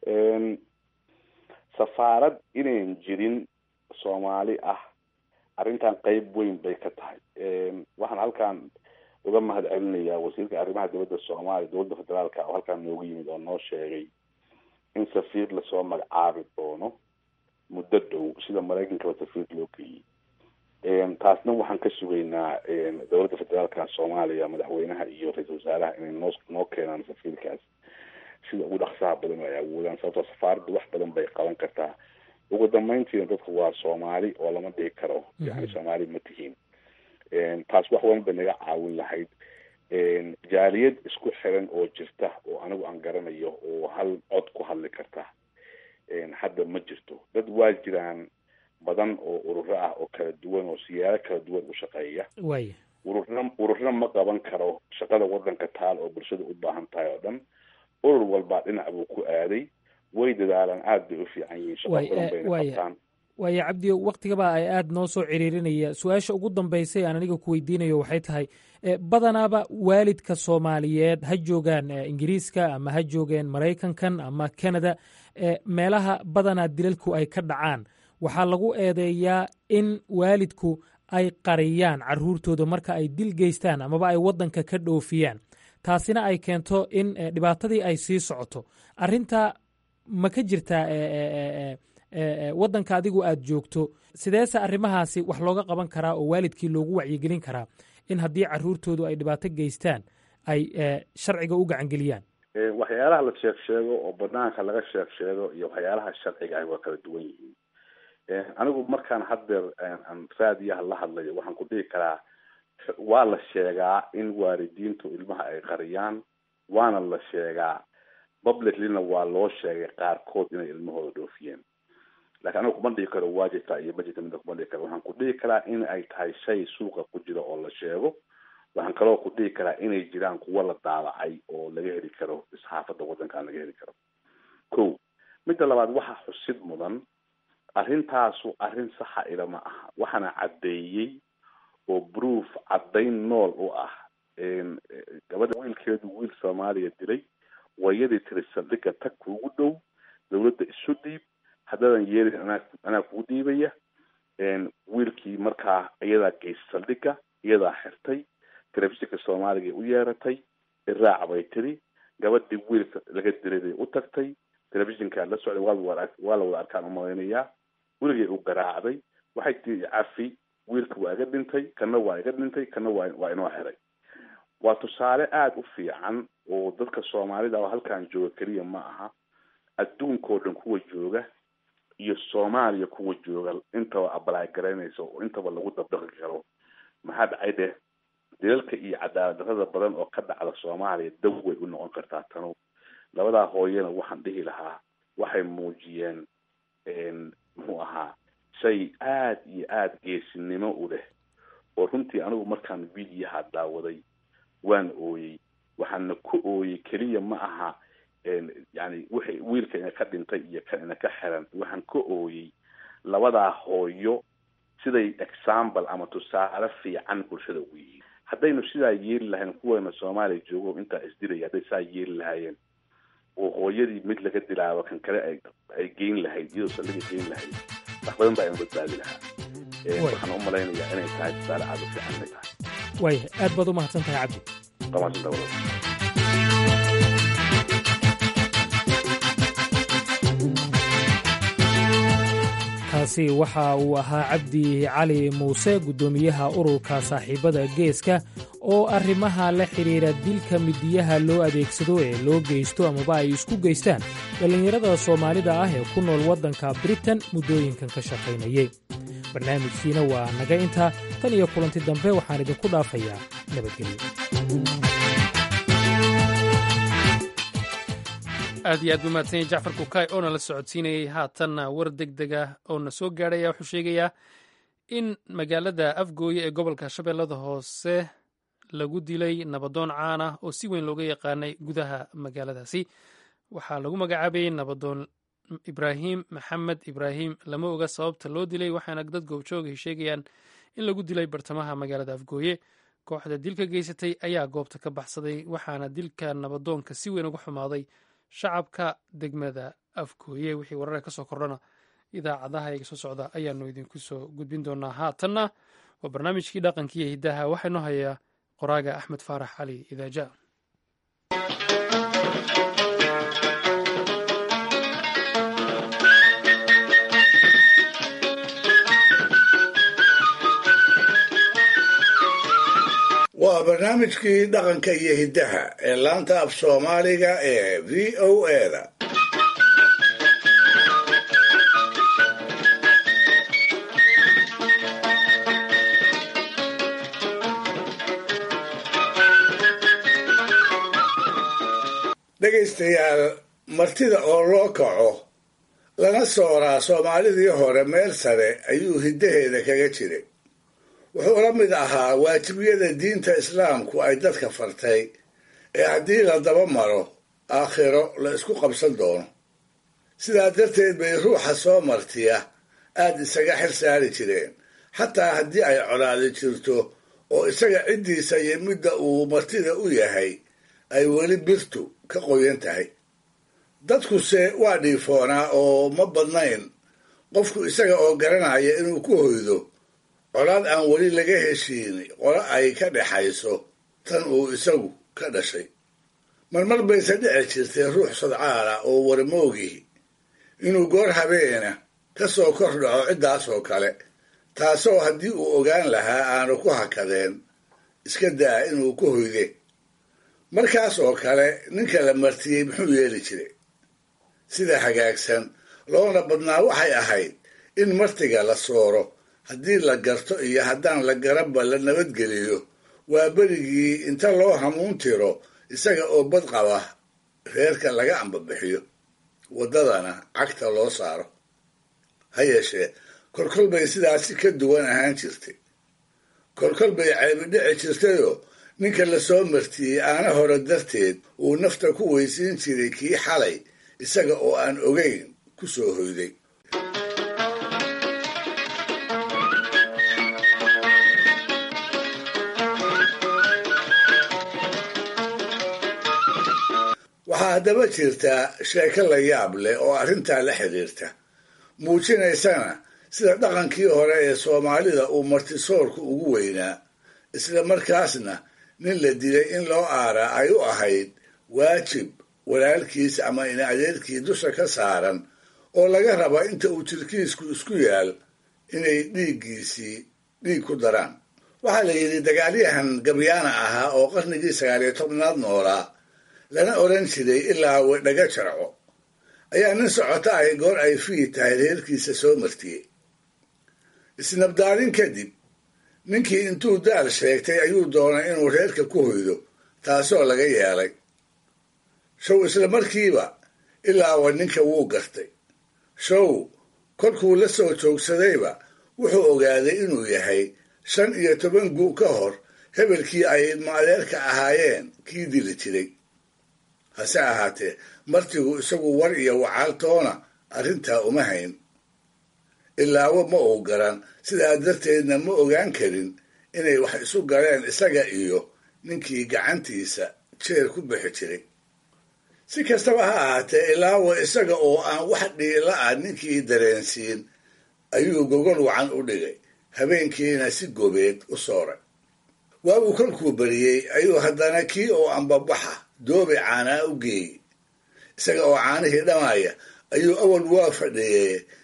safaarad inayn jirin soomaali ah arrintan qeyb weyn bay ka tahay. waxaan halkan uga mahad celinayaa wasiirka arrimaha dibadda soomaaliya, dowladda federaalka oo halkaan noogu yimid oo noo sheegay in safiir lasoo magacaabi doono muddo dhow sida maraykankaba safiir loo geeyey. taasna waxaan ka sugaynaa dowladda federaalka soomaaliya, madaxweynaha iyo ra-iisul wasaaraha inay noo noo keenaan safiirkaas sida ugu dhaqsaha badan ay awoodaan, sababtoo safaaraddu wax badan bay qaban kartaa. ugu dambeyntiina dadku waa soomaali oo lama dhihi karo yani soomaali ma tihiin. taas wax badan bay naga caawin lahayd. jaaliyad isku xiran oo jirta oo anigu aan garanayo oo hal cod ku hadli karta hadda ma jirto. dad waa jiraan badan oo ururo ah oo kala duwan oo siyaalo kala duwan u shaqeeya. way ururna ururna ma qaban karo shaqada wadanka taal oo bulshada u baahan tahay oo dhan. urur walbaa dhinac buu ku aaday, way dadaalaan, aad bay u fiican yihiin, shaqo badan bayna qabtaan. waaya cabdiyo, waktigaba ay aada noo soo ciriirinaya. su-aasha ugu dambeysay aan aniga ku weydiinayo waxay tahay badanaaba waalidka soomaaliyeed ha joogaan ingiriiska ama ha joogeen maraykankan ama canada, meelaha badanaa dilalku ay ka dhacaan waxaa lagu eedeeyaa in waalidku ay qariyaan caruurtooda marka ay dil geystaan amaba ay wadanka ka dhoofiyaan. taasina ay keento in dhibaatadii ay sii socoto. arrinta ma ka jirtaa wadanka adigu aad joogto? sideese arrimahaasi wax looga qaban karaa oo waalidkii loogu wacyigelin karaa in haddii caruurtoodu ay dhibaato geystaan ay sharciga u gacangeliyaan? waxyaalaha la sheeg sheego oo banaanka laga sheeg sheego iyo waxyaalaha sharciga ah waa kala duwan yihiin. anigu markaan haddeer aan raadiyaha la hadlayo waxaan ku dhihi karaa waa la sheegaa in waalidiintu ilmaha ay qariyaan, waana la sheegaa publiclyna waa loo sheegay qaarkood inay ilmahooda dhoofiyeen. laakiin anigu kuma dhihi karo waa jirta iyo ma jirta mida kuma dhihi karo. waxaan ku dhihi karaa in ay tahay shay suuqa ku jira oo la sheego. waxaan kaloo ku dhihi karaa inay jiraan kuwo la daabacay oo laga heli karo isxaafadda waddankaan laga heli karo. ko midda labaad waxaa xusid mudan, arrintaasu arrin saxa ila ma aha. waxaana caddeeyey oo proof caddayn nool u ah gabadha wiilkeedu wiil soomaaliya dilay, wayadii tiri saldhigga tag kuugu dhow, dawladda isu dhiib, haddaadan yeelin anaa anaa kugu dhiibaya. wiilkii markaa iyadaa geysay saldhigga, iyadaa xirtay, telefishinka soomaaliga u yeeratay, iraac bay tiri, gabadhii wiilka laga dilay bay u tagtay, telefishinkaa la socday, waa waa la wada arkaan umalaynayaa. weligay u garaacday, waxay tii cafi, wiilka waa iga dhintay, kana waa iga dhintay, kana waa waa inoo xiray. waa tusaale aada u fiican oo dadka soomaalida oo halkaan jooga keliya ma aha, adduunkao dhan kuwa jooga iyo soomaaliya kuwa jooga intaba abalaay garaynaysa oo intaba lagu dabdaqi karo. maxaa dhacay deh dilalka iyo cadaalad darrada badan oo ka dhacda soomaaliya daw way u noqon kartaa tanu. labadaa hooyana waxaan dhihi lahaa waxay muujiyeen muxuu ahaa shay aada iyo aada geesinimo u leh oo runtii anigu markaan videoha daawaday waan ooyey. waxaana ku ooyey keliya ma aha yani wixii wiilka ina ka dhintay iyo kan ina ka xiran, waxaan ka ooyey labadaa hooyo siday example ama tusaale fiican bulshada ugu yihiin. haddaynu sidaa yeeli lahayn kuweena soomaaliya joogo intaa isdilaya, hadday saa yeeli lahaayeen oo hooyadii mid laga dilaabo kan kale ay ay geyn lahayd, iyadoo saldhiga geyn lahayd, wax badan baa ina badbaadi lahaa. waxaan u malaynayaa inay tahay tusaale aada u fiican inay tahay. waaya aad baad u mahadsan tahay cabdi. qamaasanta walaal. kaasi waxa uu ahaa cabdi cali muuse guddoomiyaha ururka saaxiibada geeska oo arrimaha la xidhiidha dilka midiyaha loo adeegsado ee loo geysto amaba ay isku geystaan dhallinyarada soomaalida ah ee ku nool waddanka britain muddooyinkan ka shaqaynayay. barnaamijkiina waa naga intaa, tan iyo kulanti dambe waxaan idinku dhaafayaa nabadgelyo. aad iyo aad buu mahadsanyahy jacfar kukaay oo nala socodsiinayay. haatanna war deg deg ah oo na soo gaadhaya wuxuu sheegayaa in magaalada afgooye ee gobolka shabeellada hoose lagu dilay nabadoon caan ah oo si weyn looga yaqaanay gudaha magaaladaasi. waxaa lagu magacaabayey nabadoon ibraahim maxamed ibraahim. lama oga sababta loo dilay, waxaana dad goobjoogahi sheegayaan in lagu dilay bartamaha magaalada afgooye. kooxda dilka geysatay ayaa goobta ka baxsaday, waxaana dilka nabadoonka si weyn uga xumaaday shacabka degmada afgooye. wixii warare ka soo kordhana idaacadaha iga soo socda ayaanu idinku soo gudbin doonaa. haatanna waa barnaamijkii dhaqankiiyo hiddaha, waxaa inoo hayaa qoraaga axmed faarax cali idaaja. waa barnaamijkii dhaqanka iyo hiddaha ee laanta af soomaaliga ee v o eda. dhegaystayaal, martida oo loo kaco lana sooraa soomaalidii hore meel sare ayuu hiddaheeda kaga jiray. wuxuu la mid ahaa waajibiyada diinta islaamku ay dadka fartay ee haddii la daba maro aakhiro la isku qabsan doono. sidaa darteed bay ruuxa soo martiya aad isaga xil saari jireen, xataa haddii ay colaadi jirto oo isaga ciddiisa iyo midda uu martida u yahay ay weli birtu ka qoyan tahay. dadkuse waa dhiifoonaa oo ma badnayn qofku isaga oo garanaya inuu ku hoydo colaad aan weli laga heshiini qolo ay ka dhexayso tan uu isagu ka dhashay. marmar bayse dhici jirtay ruux sadcaala oo warmoogihi inuu goor habeena ka soo kor dhaco ciddaasoo kale, taasoo haddii uu ogaan lahaa aanu ku hakadeen, iska daa inuu ku hoyde. markaas oo kale ninka la martiyey muxuu yeeli jiray? sida hagaagsan loona badnaa waxay ahayd in martiga la sooro, haddii la garto iyo haddaan la garanba la nabadgeliyo. waa berigii inta loo hamuun tiro isaga oo bad qaba reerka laga ambabixiyo, waddadana cagta loo saaro. ha yeeshee kolkol bay sidaasi ka duwan ahaan jirtay. kolkol bay ceebi dhici jirtayoo ninka la soo martiyey aana hore darteed uu nafta ku weysiin jiray kii xalay isaga oo aan ogayn ku soo hoyday. waxaa haddaba jirta sheeko la yaab leh oo arrintaa la xidhiirta, muujinaysana sida dhaqankii hore ee soomaalida uu martisoorku ugu weynaa, isla markaasna nin la dilay in loo aaraa ay u ahayd waajib walaalkiis ama ina adeerkii dusha ka saaran oo laga raba inta uu jirkiisku isku yaal inay dhiiggiisii dhiig ku daraan. waxaa la yidhi dagaalyahan gabyaana ahaa oo qarnigii sagaaliyo tobnaad noolaa, lana odhan jiray ilaa wedhaga jarco, ayaa nin socota ay goor ay fii tahay reerkiisa soo martiyey. isnabdaalin kadib ninkii intuu daal sheegtay ayuu doonay inuu reerka ku hoydo, taasoo laga yeelay. show isla markiiba ilaawa ninka wuu gartay. show kolkuu la soo joogsadayba wuxuu ogaaday inuu yahay shan iyo toban gu ka hor hebelkii ay ilmo adeerka ahaayeen kii dili jiray. hase ahaatee martigu isagu war iyo wacaaltoona arrintaa uma hayn. ilaawo ma uu garan, sidaa darteedna ma ogaan karin inay wax isu galeen isaga iyo ninkii gacantiisa jeer ku bixi jiray. si kastaba ha ahaatee ilaawo isaga oo aan wax dhiila ah ninkii dareensiin ayuu gogol wacan u dhigay, habeenkiina si gobeed u sooray. waabuu kolkuu bariyey ayuu haddana kii oo ambabaxa doobi caanaa u geeyey. isaga oo caanihii dhamaya ayuu awal waa fadhiyey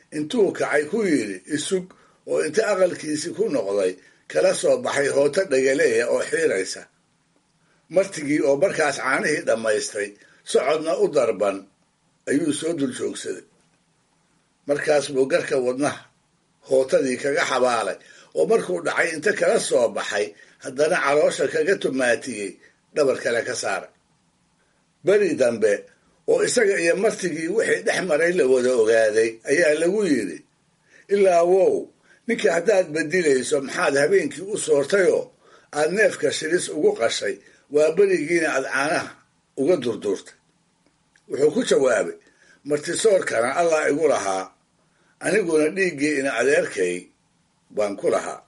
intuu kacay ku yidhi isug oo inta aqalkiisii ku noqday kala soo baxay hooto dhagaleeya oo xiiraysa. martigii oo markaas caanihii dhammaystay socodna u darban ayuu soo dul joogsaday. markaas buu garka wadnaha hootadii kaga xabaalay oo markuu dhacay inta kala soo baxay haddana caloosha kaga tumaatiyey dhabar kale ka saaray. beri dambe oo isaga iyo martigii wixii dhex maray la wada ogaaday ayaa lagu yidhi, ilaa wow ninka haddaad badilayso maxaad habeenkii u soortayoo aad neefka shilis ugu qashay waa berigiina aad caanaha uga durduurtay. wuxuu ku jawaabay, martisoorkana allah igu lahaa, aniguna dhiiggii ina adeerkay baan ku lahaa.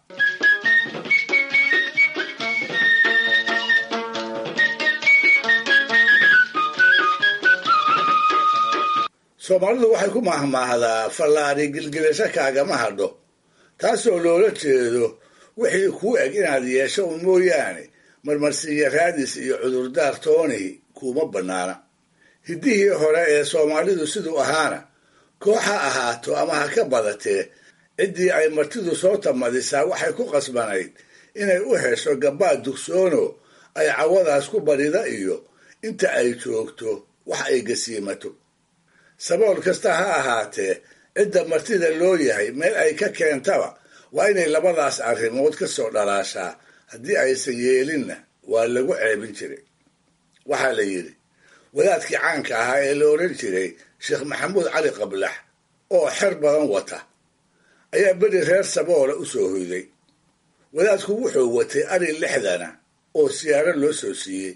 soomaalidu waxay ku mahmaahdaa fallaari gilgilasho kaagama hadho, taasoo loola jeedo wixii kuu eg inaad yeesho un mooyaane marmarsiiya raadis iyo cudurdaar toonihi kuuma bannaana. hiddihii hore ee soomaalidu siduu ahaana koox ha ahaato ama ha ka badatee ciddii ay martidu soo tamadisaa waxay ku qasbanayd inay u hesho gabbaad dugsoono ay cawadaas ku barida iyo inta ay joogto wax ay gasiimato. sabool kasta ha ahaatee cidda martida loo yahay meel ay ka keentaba waa inay labadaas arrimood ka soo dhalaashaa, haddii aysan yeelinna waa lagu ceebin jiray. waxaa la yidhi wadaadkii caanka ahaa ee la odhan jiray sheekh maxamuud cali qablax oo xer badan wata ayaa beri reer saboola u soo hoyday. wadaadku wuxuu watay ari lixdana oo siyaaro loo soo siiyey.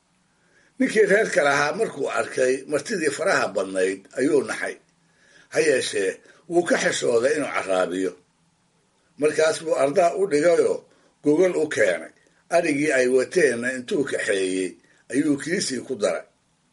ninkii reerka lahaa markuu arkay martidii faraha badnayd ayuu naxay, ha yeeshee wuu ka xishooday inuu carraabiyo. markaas buu ardaa u dhigayoo gogol u keenay. arigii ay wateenna intuu kaxeeyey ayuu kiisii ku daray.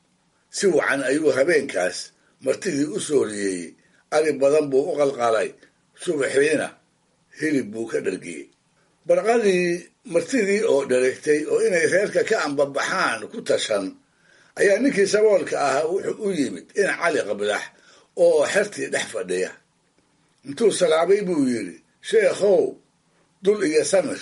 si wacan ayuu habeenkaas martidii u sooriyey. ari badan buu u qalqalay, subaxiina hilib buu ka dhargiyey. barqadii martidii oo dharagtay oo inay reerka ka ambabaxaan ku tashan ayaa ninkii saboolka ahaa wuxuu u yimid in cali qablax oo xertii dhex fadhiya. intuu salaamay buu yidhi, sheekhow dul iyo samir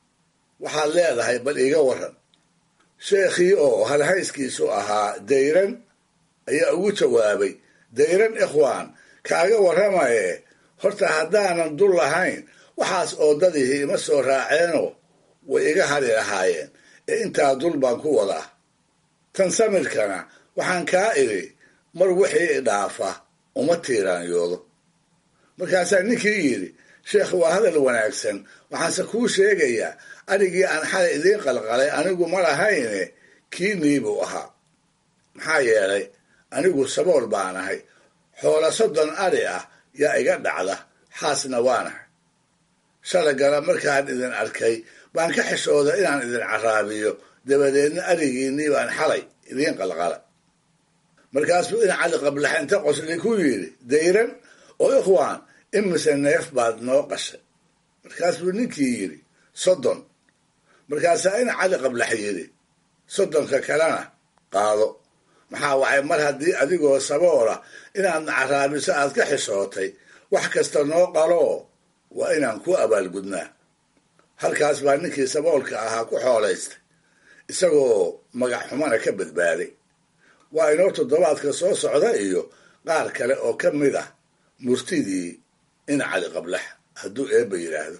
waxaad leedahay bal iiga waran. sheekhii oo halhayskiisu ahaa dayran ayaa ugu jawaabay, dayran ikhwaan kaaga warramaye horta haddaanan dul lahayn waxaas oo dadihii ima soo raaceenoo way iga hari lahaayeen, ee intaa dul baan ku wadaa. tan samirkana waxaan kaa idhi mar wixii idhaafa uma tiiraanyoodo. markaasaa ninkii yidhi, sheekh waa hadal wanaagsan, waxaanse kuu sheegayaa arigii aan xalay idiin qalqalay anigu ma lahayne kii niibuu ahaa. maxaa yeelay anigu sabool baanahay, xoola soddon ari ah yaa iga dhacda, xaasna waanahay. shalagala markaan idin arkay baan ka xishooda inaan idin carraabiyo, dabadeedna arigiinnii baan xalay idiin qalqalay. markaasbuu in cali qablax inta qosli ku yidhi, dayran oo ikhwaan imise neef baad noo qashay. markaasbuu ninkii yidhi, soddon. markaasaa in cali qablax yidhi, soddonka kalena qaado. maxaa wacay mar haddii adigoo saboola inaadna carraabiso aad ka xishootay, wax kasta noo qaloo waa inaan ku abaalgudnaa. halkaas baa ninkii saboolka ahaa ku xoolaystay, isagoo magac xumana ka badbaaday. waa inoo toddobaadka soo socda iyo qaar kale oo ka mid ah murtidii in cali qablax hadduu eebba yidhaahdo.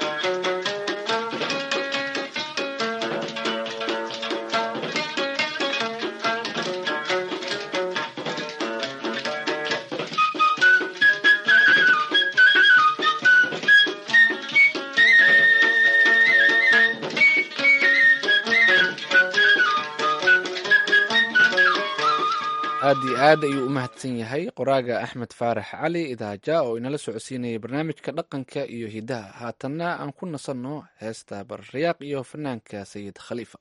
aad iyo aad ayuu u mahadsan yahay qoraaga axmed faarax cali idaaja oo inala socodsiinayay barnaamijka dhaqanka iyo hidaha. haatanna aan ku nasanno heesta barrayaaq iyo fanaanka sayid khaliifa.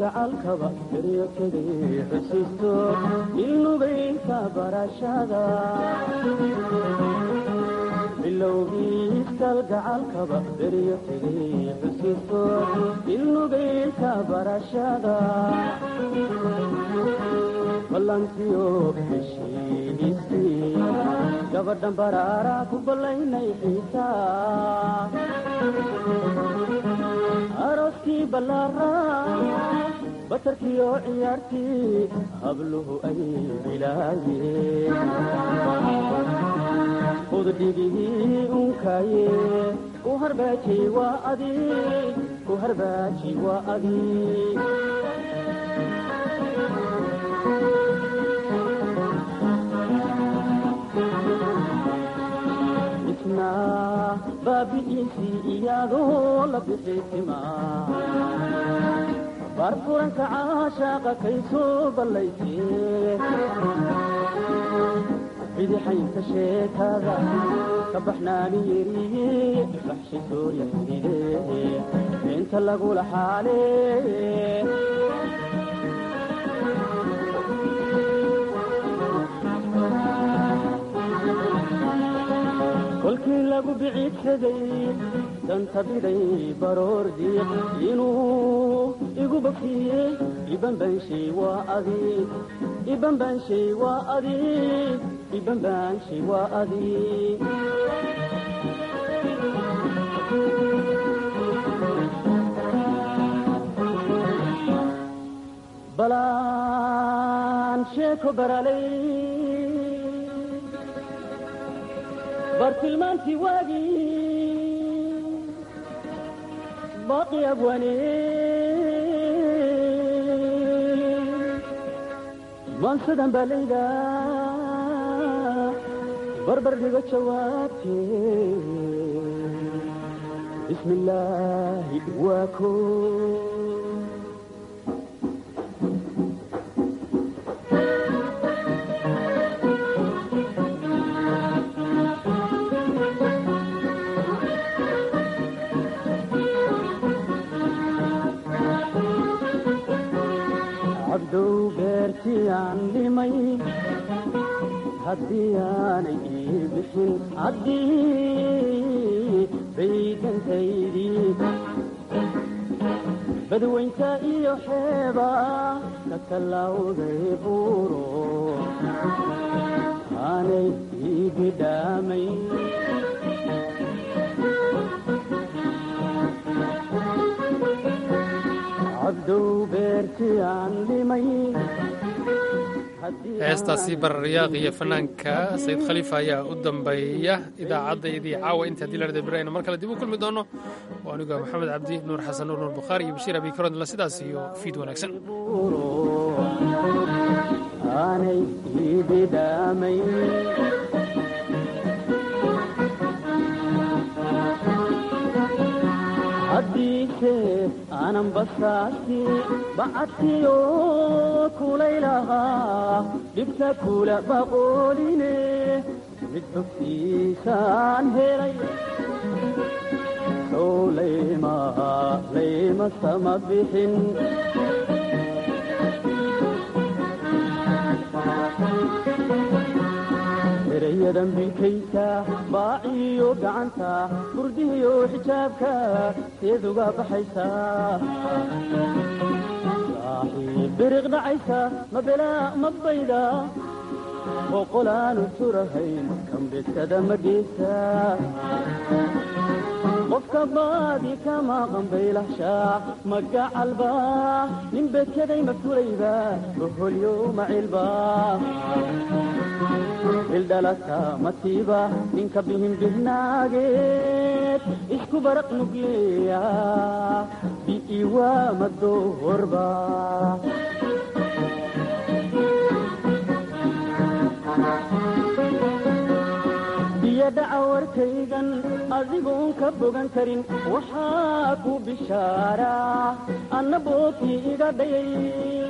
kalgacalkaba daryakadii xusiisto ilnugaynka barashada bilowgiis kalgacalkaba daryakadii xusiisto ilnugaynka barashada ballantiyo heshiisii gabadhan baraara ku ballaynay xiisaa arooskii ballaaraa batarkiyo ciyaartii habluhu ay bilaayeen udhigihii unkaaye ku harbaaji waa adi ku harbaaji waa adi baabi'iisii iyadoo la bixiitimaa barfuranka caashaaqa kay soo ballaysee bidixaynka sheekada ka baxnaani yeriye baxshi sooya hidee inta lagula xaalee kolkii lagu biciidsaday danta biday baroor diiq inuu igu bogsiiye ibanbaanshay waa adi ibanbaanshay waa adi ibanbaanshay waa adi balaan sheeko baralay bartilmaantii waagii baaqi abwane maansadan baa layda barbar dhigo jawaabtee bismi illaahi waa ko haddii aanay ii bixin haddii baydantaydii badwaynta iyo xeeba ka tallawday buuro aanay ii bidhaamayn cabdow beertii aan dhimay heestaasi bararyaaq iyo fanaanka sayid khaliifa ayaa u dambeeya idaacaddayadii caawa inta haddii la rada birayna mar kale dib u kulmi doono oo anigu maxamed cabdi nuur xasan nuur nuur bukhaari iyo bashiir abikarodla sidaas iyo fiid wanaagsan aanay ibidhaamay haddiise aanan basaasi bacadkiyo kulaylahaa dhibta kula baqooline mid bogtiisaan helay sow layma layma sama bixin erayadan bikaysa baaciyo gacanta burdihiyo xijaabka seed uga baxaysaa saaxiib biriq dhacaysa ma belaa ma bayda boqolaanu turahayn kambedkada ma geesa qofka baadi kama qambaylahshaa magacalba nin bedkaday ma fulayba boholyo macilba ildhalata matiiba ninka bihin bihnaageed isku baraq nugleeya bi'iwa madoorba biyo dhaca warkaygan adigoon ka bogan karin waxaa ku bishaaraa anna boodkii iga dhayay